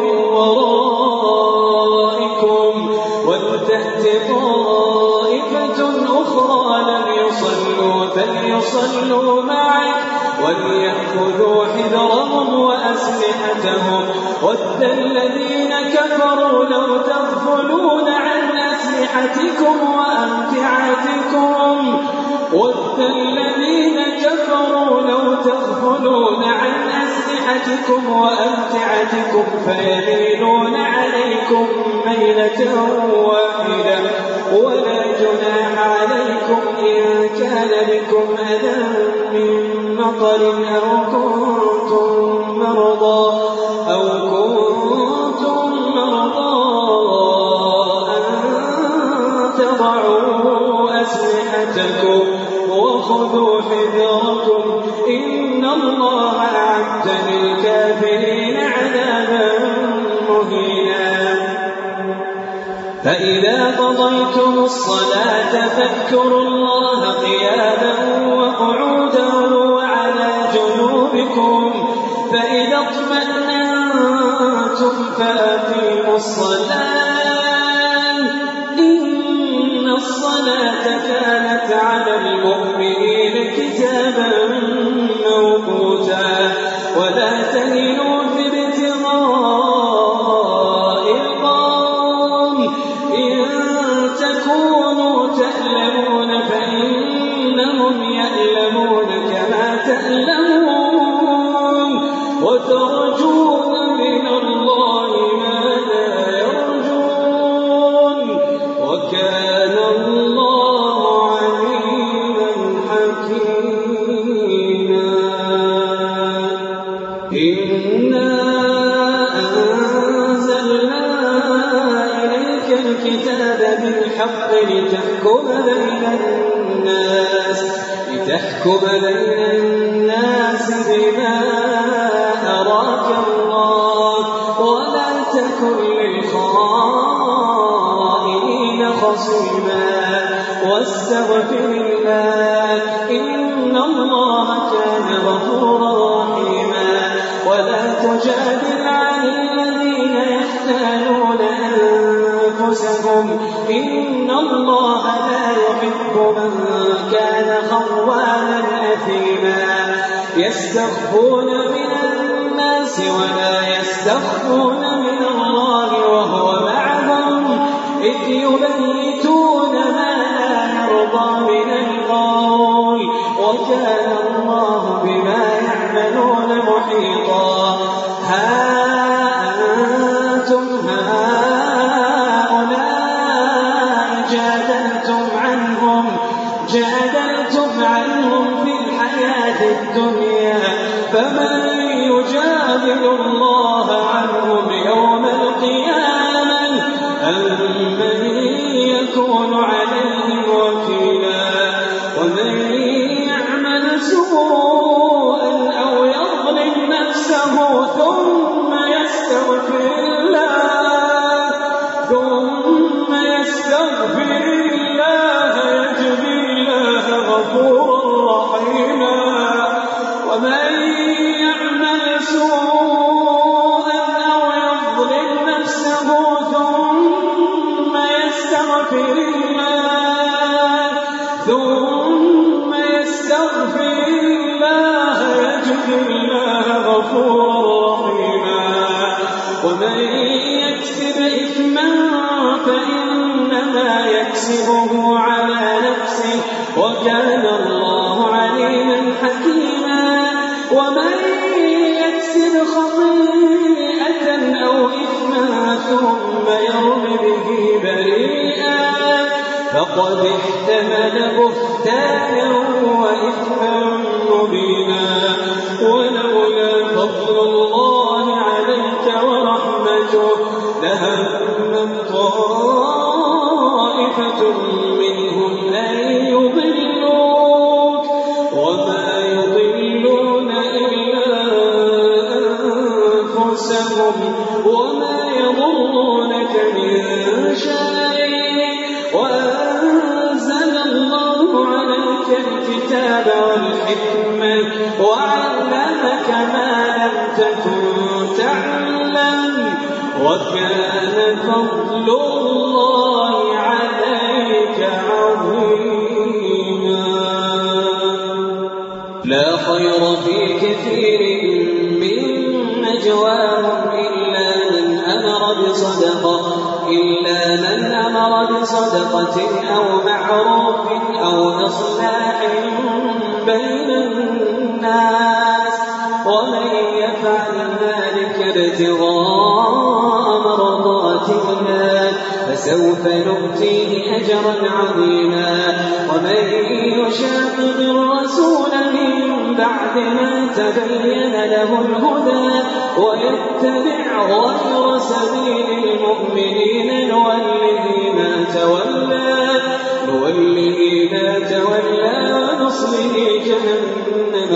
ورائكم ولتأت طائفة أخرى لم يصلوا فليصلوا معك وليأخذوا حذرهم وأسلحتهم ود الذين كفروا لو تغفلون عن أسلحتكم وأمتعتكم ود الذين كفروا لو تغفلون عن أسلحتكم وأمتعتكم فيميلون عليكم ميلة واحدة ولا جناح عليكم إن كان بكم أذى من مطر أو كنتم مرضى أو كنتم مرضى أن تضعوا أسلحتكم وخذوا حذركم إن الله أعد للكافرين عذابا مهينا. فإذا قضيتم الصلاة فاذكروا الله قياما وقعودا وعلى جنوبكم فإذا اطمأننتم فأقيموا الصلاة إن الصلاة كانت على المؤمنين كتابا موقوتا. ولا تهنوا في ابتغاء القوم إن تكونوا تألمون فإنهم يألمون كما تألمون وترجون من الله ما لا يرجون وكان الله عليما حكيما. إنا أنزلنا إليك الكتاب بالحق لتحكم بين الناس لتحكم بين الناس بما أراك الله ولا تكن للخائنين خصيما واستغفر الله إن الله كان غفورا رحيما. ولا تجادل عن الذين يختالون أنفسهم إن الله لا يحب من كان خوانا أثيما. يستخفون من الناس ولا يستخفون من الله وهو معهم إذ يبيتون ما لا يرضى من القول وكان الله بما يعملون محيطا. ها أنتم هؤلاء جادلتم عنهم جادلتم عنهم في الحياة الدنيا فمن يجادل الله عنهم يوم القيامة أم من يكون عليهم وكيلا. ومن يعمل سوءا أو يظلم نفسه ثم يستغفر الله ثم يستغفر الله يجد الله غفورا رحيما. ومن يعمل سوءا أو يظلم نفسه ثم يستغفر الله ثم يستغفر الله يجد الله غفورا رحيما. ومن يكسب إثما فإنما يكسبه على نفسه وكان الله عليما حكيما. ومن يكسب خطيئة أو إثما ثم يرم به بريئا فقد احتمل بهتانا وإثما مبينا ولولا فضل الله عليك ورحمته لهم طائفة منهم أن يضلوك وما يضلون إلا أنفسهم وما يضرونك من شيء وأنزل الله عليك الكتاب والحكمة وعلمك ما لم تكن تعلم وكان فضل الله عليك عظيما. لا خير في كثير من نجواهم إلا من أمر بصدقة إلا من أمر بصدقة أو معروف أو إصلاح بين الناس ومن يفعل ذلك ابتغاء مرضات الله فسوف نؤتيه أجرا عظيما. ومن يشاقق الرسول من بعد ما تبين له الهدى ويتبع غير سبيل المؤمنين نوله ما تولى نوله ما تولى ونصله جهنم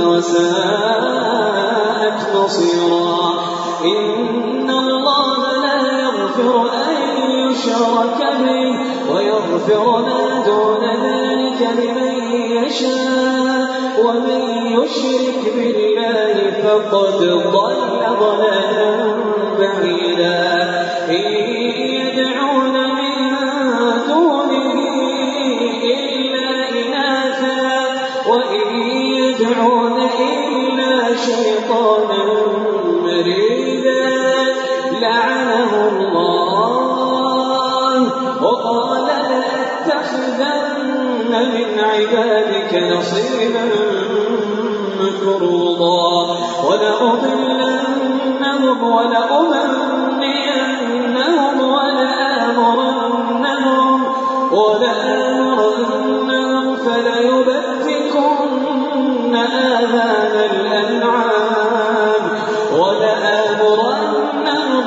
وساءت مصيرا. إن الله لا يغفر أن يشرك به ويغفر ما دون ذلك لمن يشاء ومن يشرك بالله فقد ضل ضلالا بعيدا. إن يدعون من دونه إلا إناثا وإن يدعون إلا شيطانا مريدا لعنه الله وقال لأتخذن من عبادك نصيبا مفروضا ولأضلنهم ولأمنينهم ولآمرنهم ولآمرنهم فليبتكن آذان الأنعام ولآمرنهم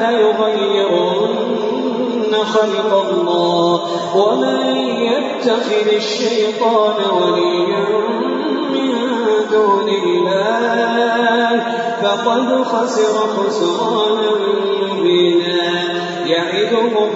فليغيرن خلق الله ومن يتخذ الشيطان وليا من دون الله فقد خسر خسرانا مبينا. يعدهم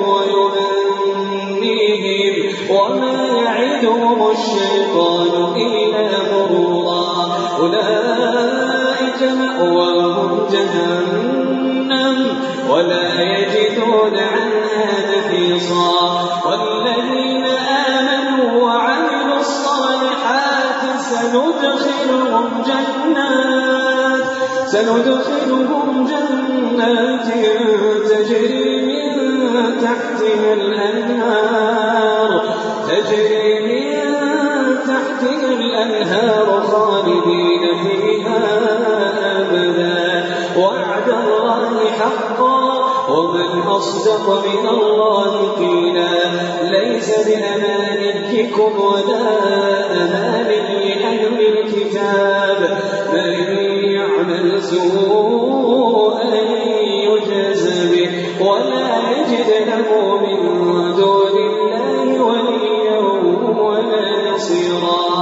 ويمنيهم وما يعدهم الشيطان إلا غرورا. أولئك مأواهم جهنم ولا يجدون عنها محيصا. والذين آمنوا وعملوا الصالحات سندخلهم جنات سندخلهم جنات تجري من تحتها الأنهار تجري من تحتها الأنهار خالدين فيها أبدا وعد الله حقا ومن أصدق من الله قيلا. ليس بأمانيكم ولا أماني أهل الكتاب من يعمل سوءا يجز به ولا يجد له من دون الله وليا ولا نصيرا.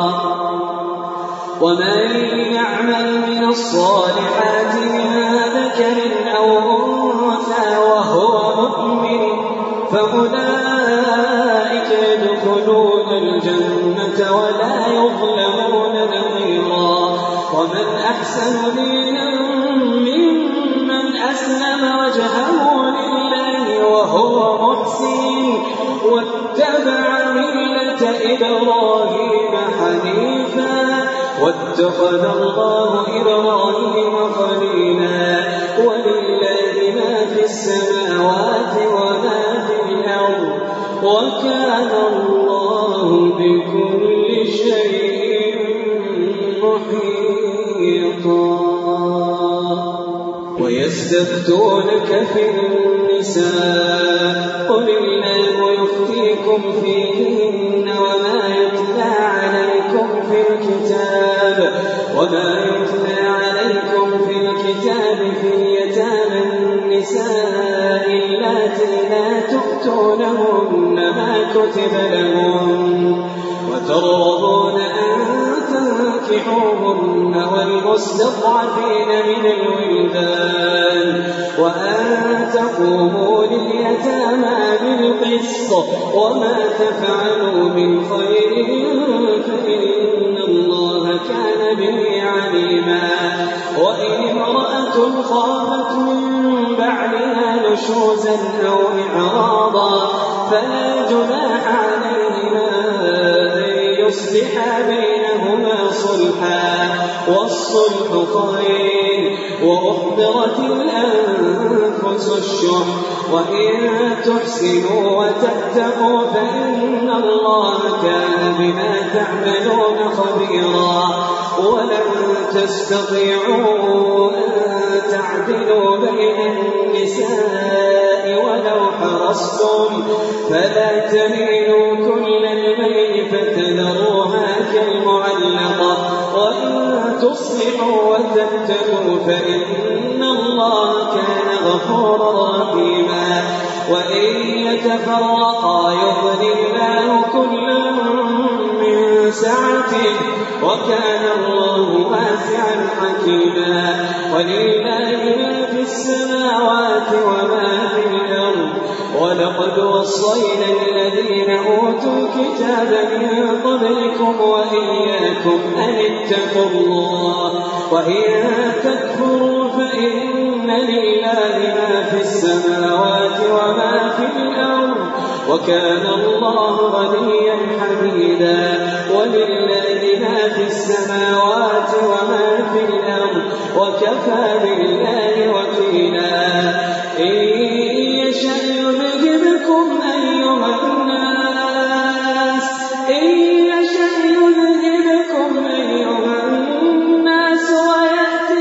ومن يعمل من الصالحات من ذكر أو أنثى وهو مؤمن فأولئك يدخلون الجنة ولا يظلمون نقيرا. ومن أحسن دينا ممن أسلم وجهه لله وهو محسن واتبع ملة إبراهيم حنيفا واتخذ الله إبراهيم خليلا. ولله ما في السماوات وما في الأرض وكان الله بكل شيء محيطا. ويستفتونك في النساء قل الله يفتيكم فيهن وما يتلى عليكم في الكتاب وما يتلى عليكم في الكتاب في يتامى النساء اللاتي لا تؤتونهن ما كتب لهن وترغبون أن تنكحوهن والمستضعفين من الولدان وأن تقوموا لليتامى بالقسط وما تفعلوا من خير فإن الله كان به عليما. وإن امرأة خافت من بعدها نشوزا أو إعراضا فلا جناح عليهما أن يصلحا بينهما صلحا والصلح خير وأحضرت الأنفس الشح وإن تحسنوا وتتقوا فإن الله كان بما تعملون خبيرا. ولن تستطيعوا أن تعدلوا بين النساء ولو حرصتم فلا تميلوا كل الميل فتذروها كالمعلقة وإن تصلحوا وتتقوا فإن الله كان غفورا رحيما. وإن يتفرقا يغني الله كلا من سعته وكان الله واسعا حكيما. ولله ما في السماوات وما في الأرض ولقد وصينا الذين أوتوا الكتاب من قبلكم وإياكم أن اتقوا الله وإن تكفروا فإن لله ما في السماوات وما في الأرض وكان الله غنيا حميدا. ولله ما في السماوات وما في الأرض وكفى بالله وكيلا. إن يشأ يذهبكم أيها الناس إن يشأ يذهبكم أيها الناس ويأتي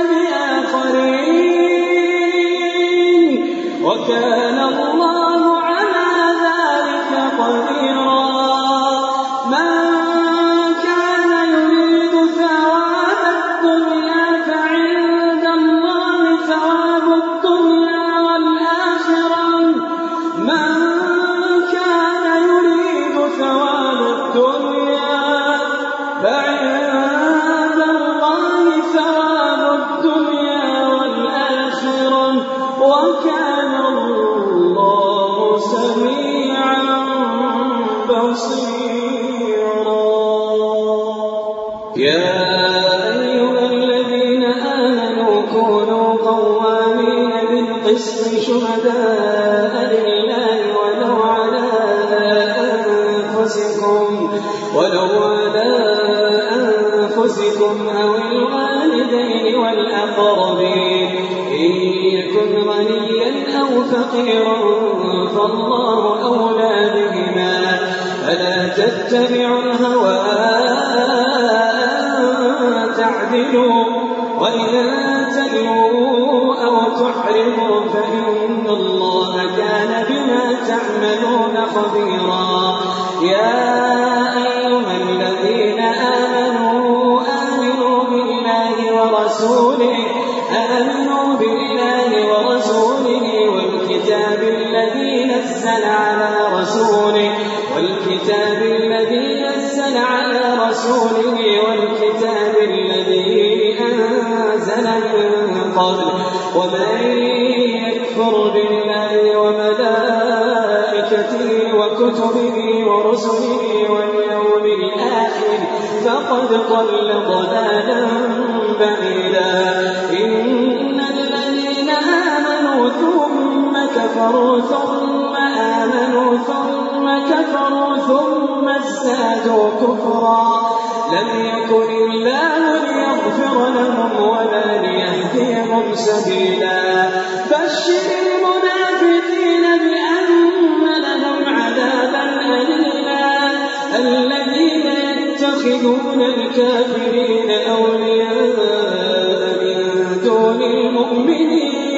بآخرين وكان الله على ذلك قديرا. من كان يريد ثواب الدنيا فعند الله ثواب الدنيا والآخرة من كان يريد ثواب الدنيا فعند الله ثواب الدنيا والآخرة وكان الله سميعا بصيرا. يا أيها الذين آمنوا كونوا قوامين بالقسط شهداء لله ولو على أنفسكم ولو على أنفسكم أو الوالدين والأقربين إن يكن غنيا أو فقيرا فالله أولى بهما فلا تتبعوا الهوى أن تعدلوا وإن تلووا أو تحرموا فإن الله كان بما تعملون خبيرا. يا أيها الذين آمنوا آمنوا بالله ورسوله آمنوا بالله ورسوله والكتاب الذي نزل على رسوله والكتاب الذي نزل على رسوله والكتاب الذي أنزل من قبل ومن يكفر بالله وملائكته وكتبه ورسله واليوم الآخر فقد ضل ضلالا بعيدا. إن الذين آمنوا ثم كفروا ثم آمنوا ثم كفروا ثم ازدادوا كفرا لم يكن الله ليغفر لهم ولا ليهديهم سبيلا. بشر المنافقين بأن لهم عذابا أليما الذين يتخذون الكافرين أولياء من دون المؤمنين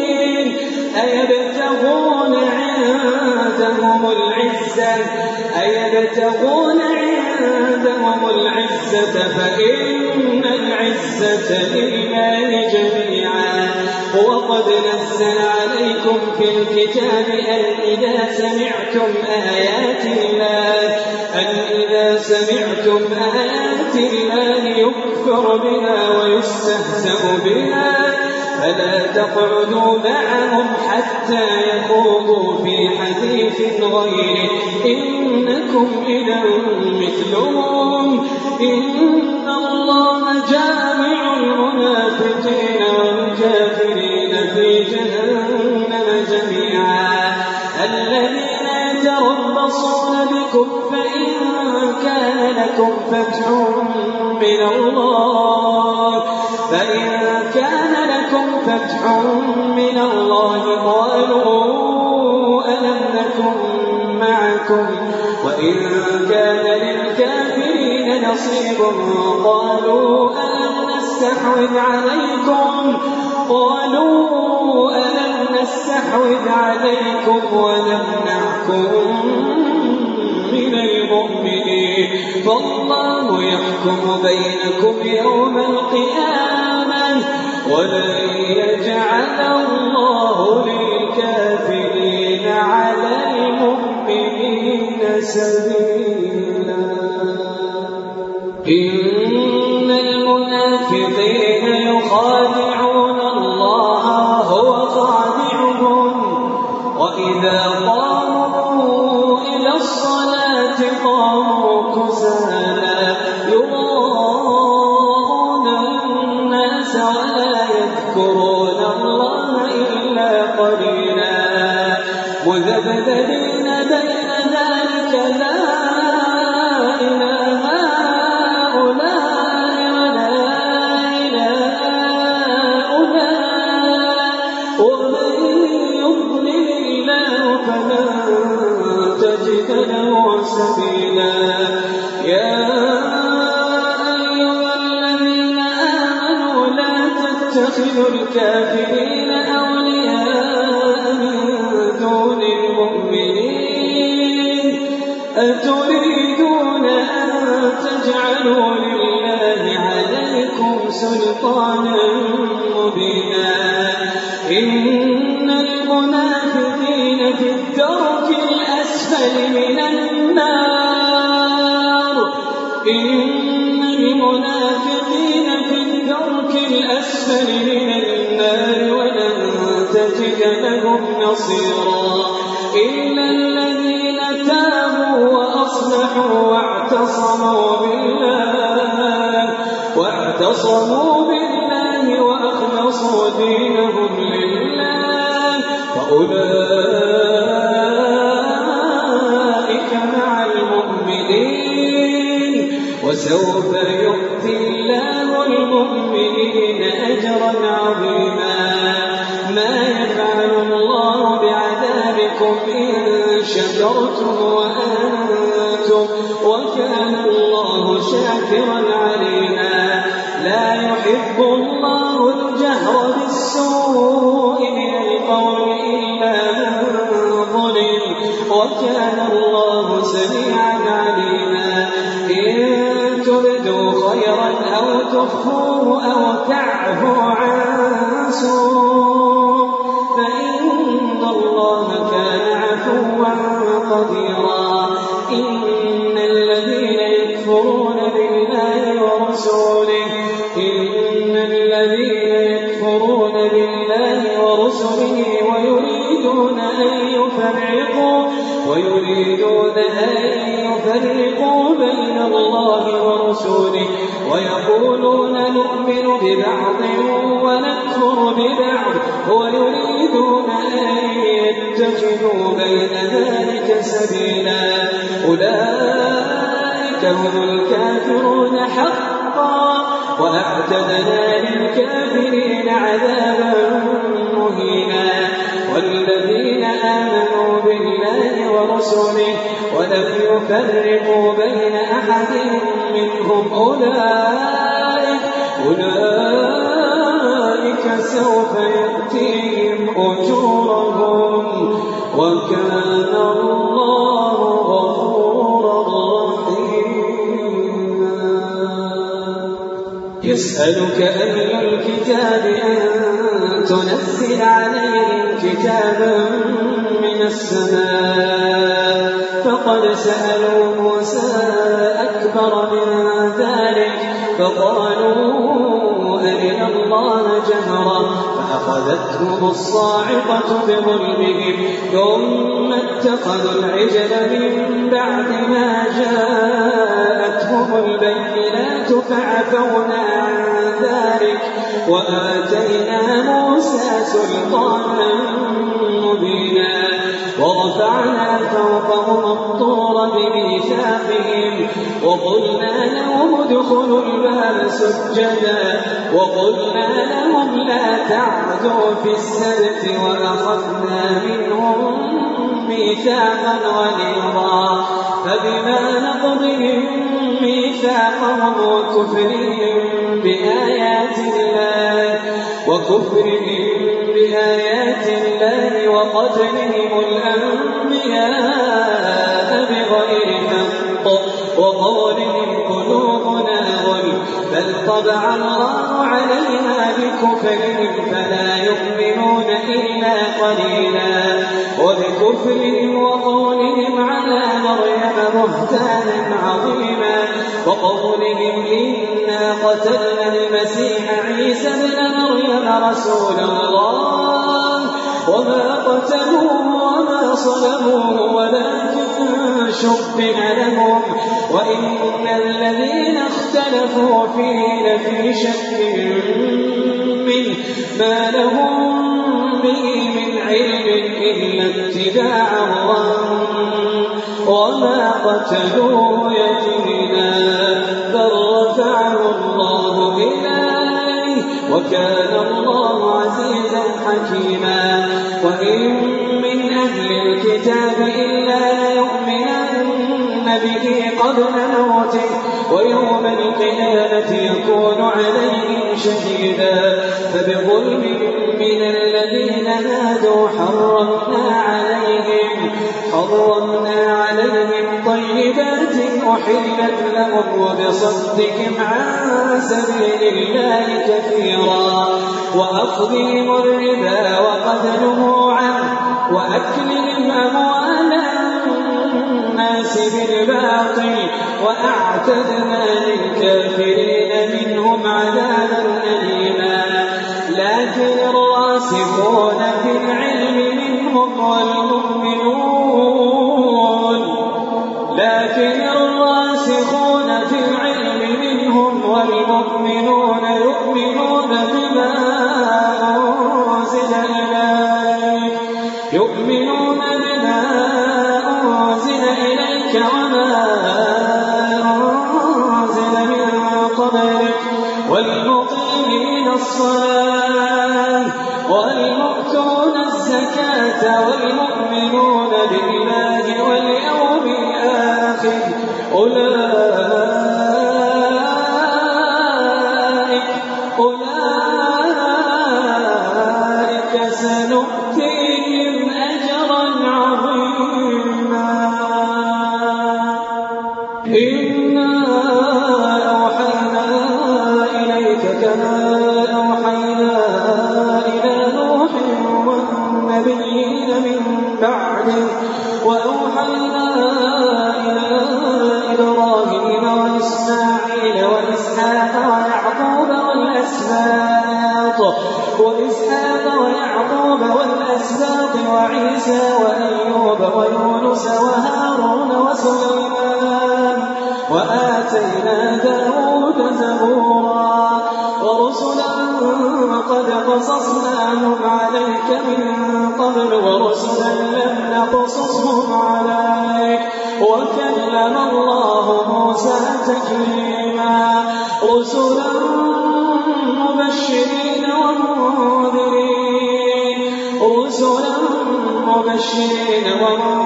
أيبتغون عندهم العزة أيبتغون عندهم العزة فإن العزة لله جميعا. وقد نزل عليكم في الكتاب أن إذا سمعتم آيات الله أن إذا سمعتم آيات الله يكفر بها ويستهزأ بها فلا تقعدوا معهم حتى يخوضوا في حديث غيره إنكم إذا مثلهم إن الله جامع المنافقين والكافرين في جهنم جميعا. الذين يتربصون بكم فإن كان لكم فتح من الله فإن كان لكم فتح من الله قالوا ألم نكن معكم وإن كان للكافرين نصيب قالوا ألم نستحوذ عليكم قالوا ألم نستحوذ عليكم ونمنعكم من المؤمنين فالله يحكم بينكم يوم القيامة ولن يجعل الله للكافرين على المؤمنين سبيلا. إن المنافقين يخادعون الله وهو خادعهم وإذا قاموا إلى الصلاة قاموا كسالى يراءون الناس ولا يذكرون الله إلا قليلا مذبذبين بين ذلك لا إله هؤلاء ولا إله هؤلاء ومن يضلل الله فلن تجد له سبيلا. يا أيها الذين آمنوا لا تتخذوا الكافرين أولياء من دون المؤمنين أتريدون أن تجعلوا لله عليكم سلطانا مبينا. إن المنافقين في الدرك الأسفل من النار إن المنافقين في الدرك الأسفل من النار ولن تجد لهم نصيرا إلا الذين تابوا وأصلحوا واعتصموا بالله واعتصموا بالله وأخلصوا دينهم لله فأولئك مع المؤمنين وسوف يؤتي الله المؤمنين أجرا عظيما. ما يفعل الله بعذابكم إن شكرتم وأنتم وكان الله شاكرا عليما. لا يحب الله الجهر بالسوء من القول إلا من ظلم وكان الله سميعا عليما. إن تبدوا خيرا أو تخفوه أو تعفو عن سوء فإن الله كان عفوا قديرا. إن الذين يكفرون بالله ورسوله إن الذين يكفرون بالله ورسله ويريدون أن يفرقوا ويريدون أن يفرقوا بين الله ورسوله ويقولون نؤمن ببعض ونكفر ببعض ويريدون أن يتخذوا بين ذلك سبيلا. أولئك هم الكافرون حقا وأعتدنا للكافرين عذابا مهينا. والذين آمنوا بالله ورسله ولم يفرقوا بين أحد منهم أولئك أولئك ربك سوف يؤتيهم أجورهم وكان الله غفورا رحيما. يسألك أهل الكتاب أن تنزل عليهم كتابا من السماء فقد سألوا موسى أكبر من ذلك فقالوا أرنا الله جهرا فأخذتهم الصاعقة بظلمهم ثم اتخذوا العجل من بعد ما جاءتهم البينات فعفونا عن ذلك وآتينا موسى سلطانا مبينا ورفعنا فوقهم الطور بميثاقهم وقلنا لهم ادخلوا الباب سجدا وقلنا لهم لا تعدوا في السبت وأخذنا منهم ميثاقا غليظا فبما نقضهم ميثاقهم وكفرهم بآيات الله وكفرهم بآيات الله وقتلهم الأنبياء بغير حق وقولهم قلوبنا غلف بل طبع الله عليها بكفرهم فلا يؤمنون إلا قليلا وبكفرهم وقولهم على مريم بهتانا عظيما وقولهم إنا قتلنا المسيح عيسى ابن مريم رسول الله وما قتلوه وما صلبوه ولكن شبه لهم وإن الذين اختلفوا فيه لفي شك منه ما لهم به من علم إلا اتباع الظن وما قتلوه يقينا بل رفعه الله إليه وكان الله عزيزا حكيما. وإن من أهل الكتاب إلا ليؤمنن به قبل موته ويوم القيامة يكون عليهم شهيدا فبظلم من الذين هادوا حرمنا عليهم حرمنا عليهم طيبات أحلت لهم وبصدهم عن سبيل الله كثيرا وأخذهم الربا وقد نهوا عنه وأكلهم أموال الناس بالباطل وأعتدنا للكافرين منهم عذابا أليما. لكن الراسخون في العلم منهم والمؤمنون لكن الراسخون في العلم منهم والمؤمنون يؤمنون بما أنزل إليك يؤمنون بما أنزل إليك وما أنزل من قبلك والمقيمين الصلاة والمؤتون الزكاة والمؤمنون بالله واليوم الآخر أولئك أولئك سنؤتيهم أجرا عظيما. إنا أوحينا إليك كما أوحينا إلى نوح والنبيين من بعده وأوحينا إلى إبراهيم وإسماعيل وإسحاق ويعقوب والأسباط وإسحاق ويعقوب والأسباط وعيسى وأيوب ويونس وهارون وسليمان وآتينا داود زبورا ورسلا قد قصصناهم عليك من قبل ورسلا لم نقصصهم عليك وكلم الله موسى تكليما. رسلا مبشرين ومنذرين رسلا مبشرين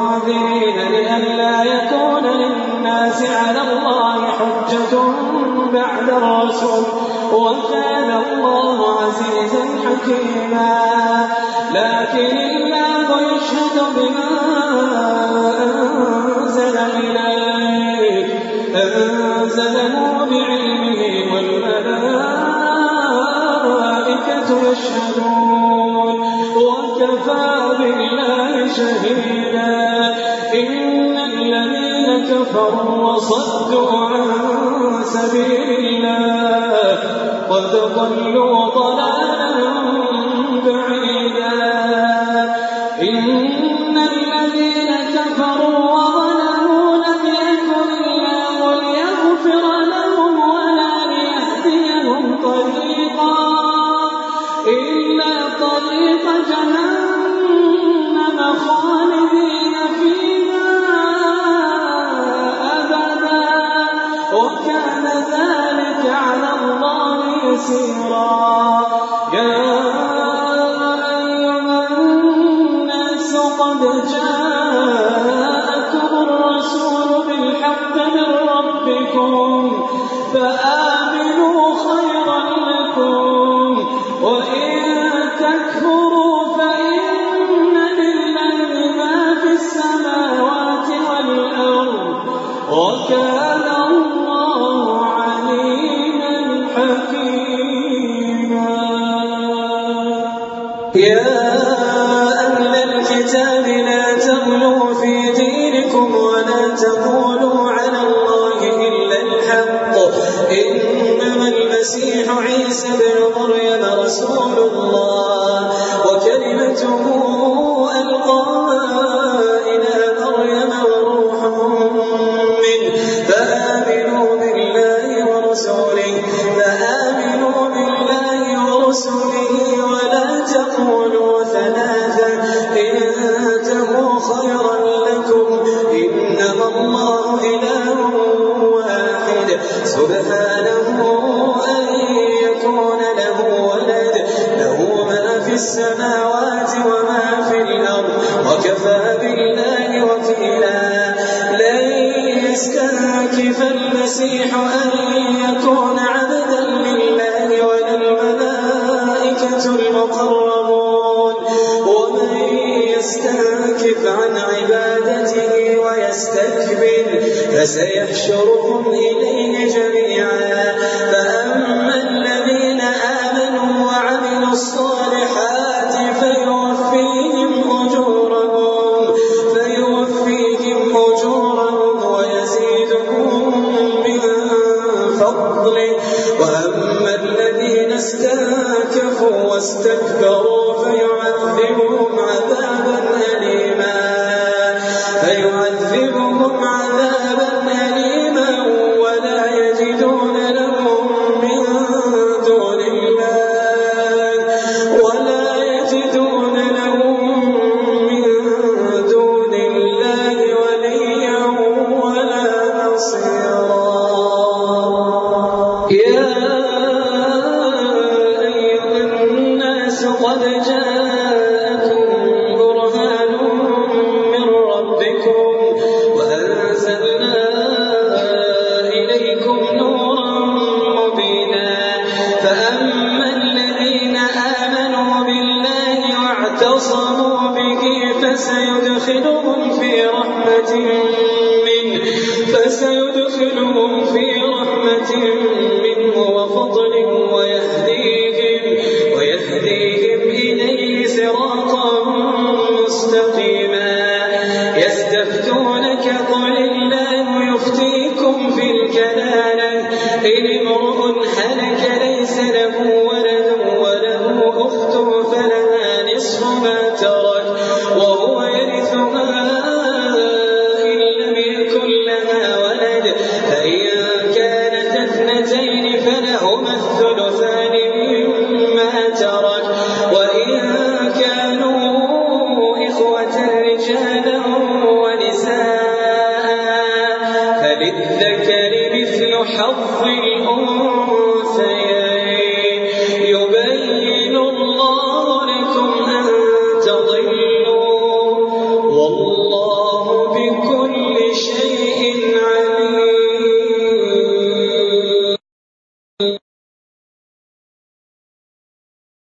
ومنذرين لئلا يكون للناس على الله حجة بعد الرسل وكان الله عزيزا حكيما. لكن الله يشهد بما أنزل إليك أنزله بعلمه والملائكة يشهدون وكفى بالله شهيدا. إن الذين كفروا وصدوا عن سبيل الله قد ضلوا ضلالا بعيدا. إن الذين كفروا وظلموا لم يكن الله ليغفر لهم ولا ليهديهم طريقا إلا طريق جهنم خالدين فيها أبدا وكان ذلك على الله يسيرا. يا أيها الناس قد جاءكم الرسول بالحق من ربكم فآمنوا خيرا لكم وإن تكفروا فإن لله ما في السماوات والأرض وكان الله عليما حكيما. يا أهل الكتاب لا تغلوا في دينكم ولا تقولوا على الله إلا الحق إنما المسيح عيسى بن مريم رسول الله وكلمته ألقاها إلى مريم وروح منه فآمنوا بالله ورسوله فآمنوا بالله ورسوله ولا تقولوا ثلاثة انتهوا خيرا لكم إنما الله إله واحد سبحانه أن يكون له ولد له ما في السماوات وما في الأرض وكفى بالله وكيلا. لن يستنكف المسيح أن يكون عبدا لله ولا الملائكة المقربون ومن يستنكف عن عبادته ويستكبر فسيحشرهم إليه جميعا. فأما الذين آمنوا وعملوا الصالحات فيوفيهم أجورهم فيوفيهم أجورهم ويزيدهم من فضله. وأما الذين استنكفوا واستكبروا فيعذبهم عذابا أليما فيعذبهم عذابا أليما ولا يجدون لهم من دون الله ولا يجدون لهم من دون الله وليا ولا نصيرا. يا أيها الناس قد جاءكم برهان من ربكم وأنزلنا إليكم نورا مبينا. فأما الذين آمنوا بالله واعتصموا به فسيدخلهم في رحمة منه فسيدخلهم في رحمة منه وفضل ويهديهم ويهديهم إليه صراطا مستقيما. يستفتونك قل الله يفتيكم في الكلالة إن امرؤ هلك ليس له ولد وله أخت فلها نصف ما ترك وهو يرثها إن لم يكن لها ولد فإن كانت اثنتين فلهما الثلثان مما ترك وإن كانوا إخوة رجالا ونساء فللذكر مثل حظ الأنثيين.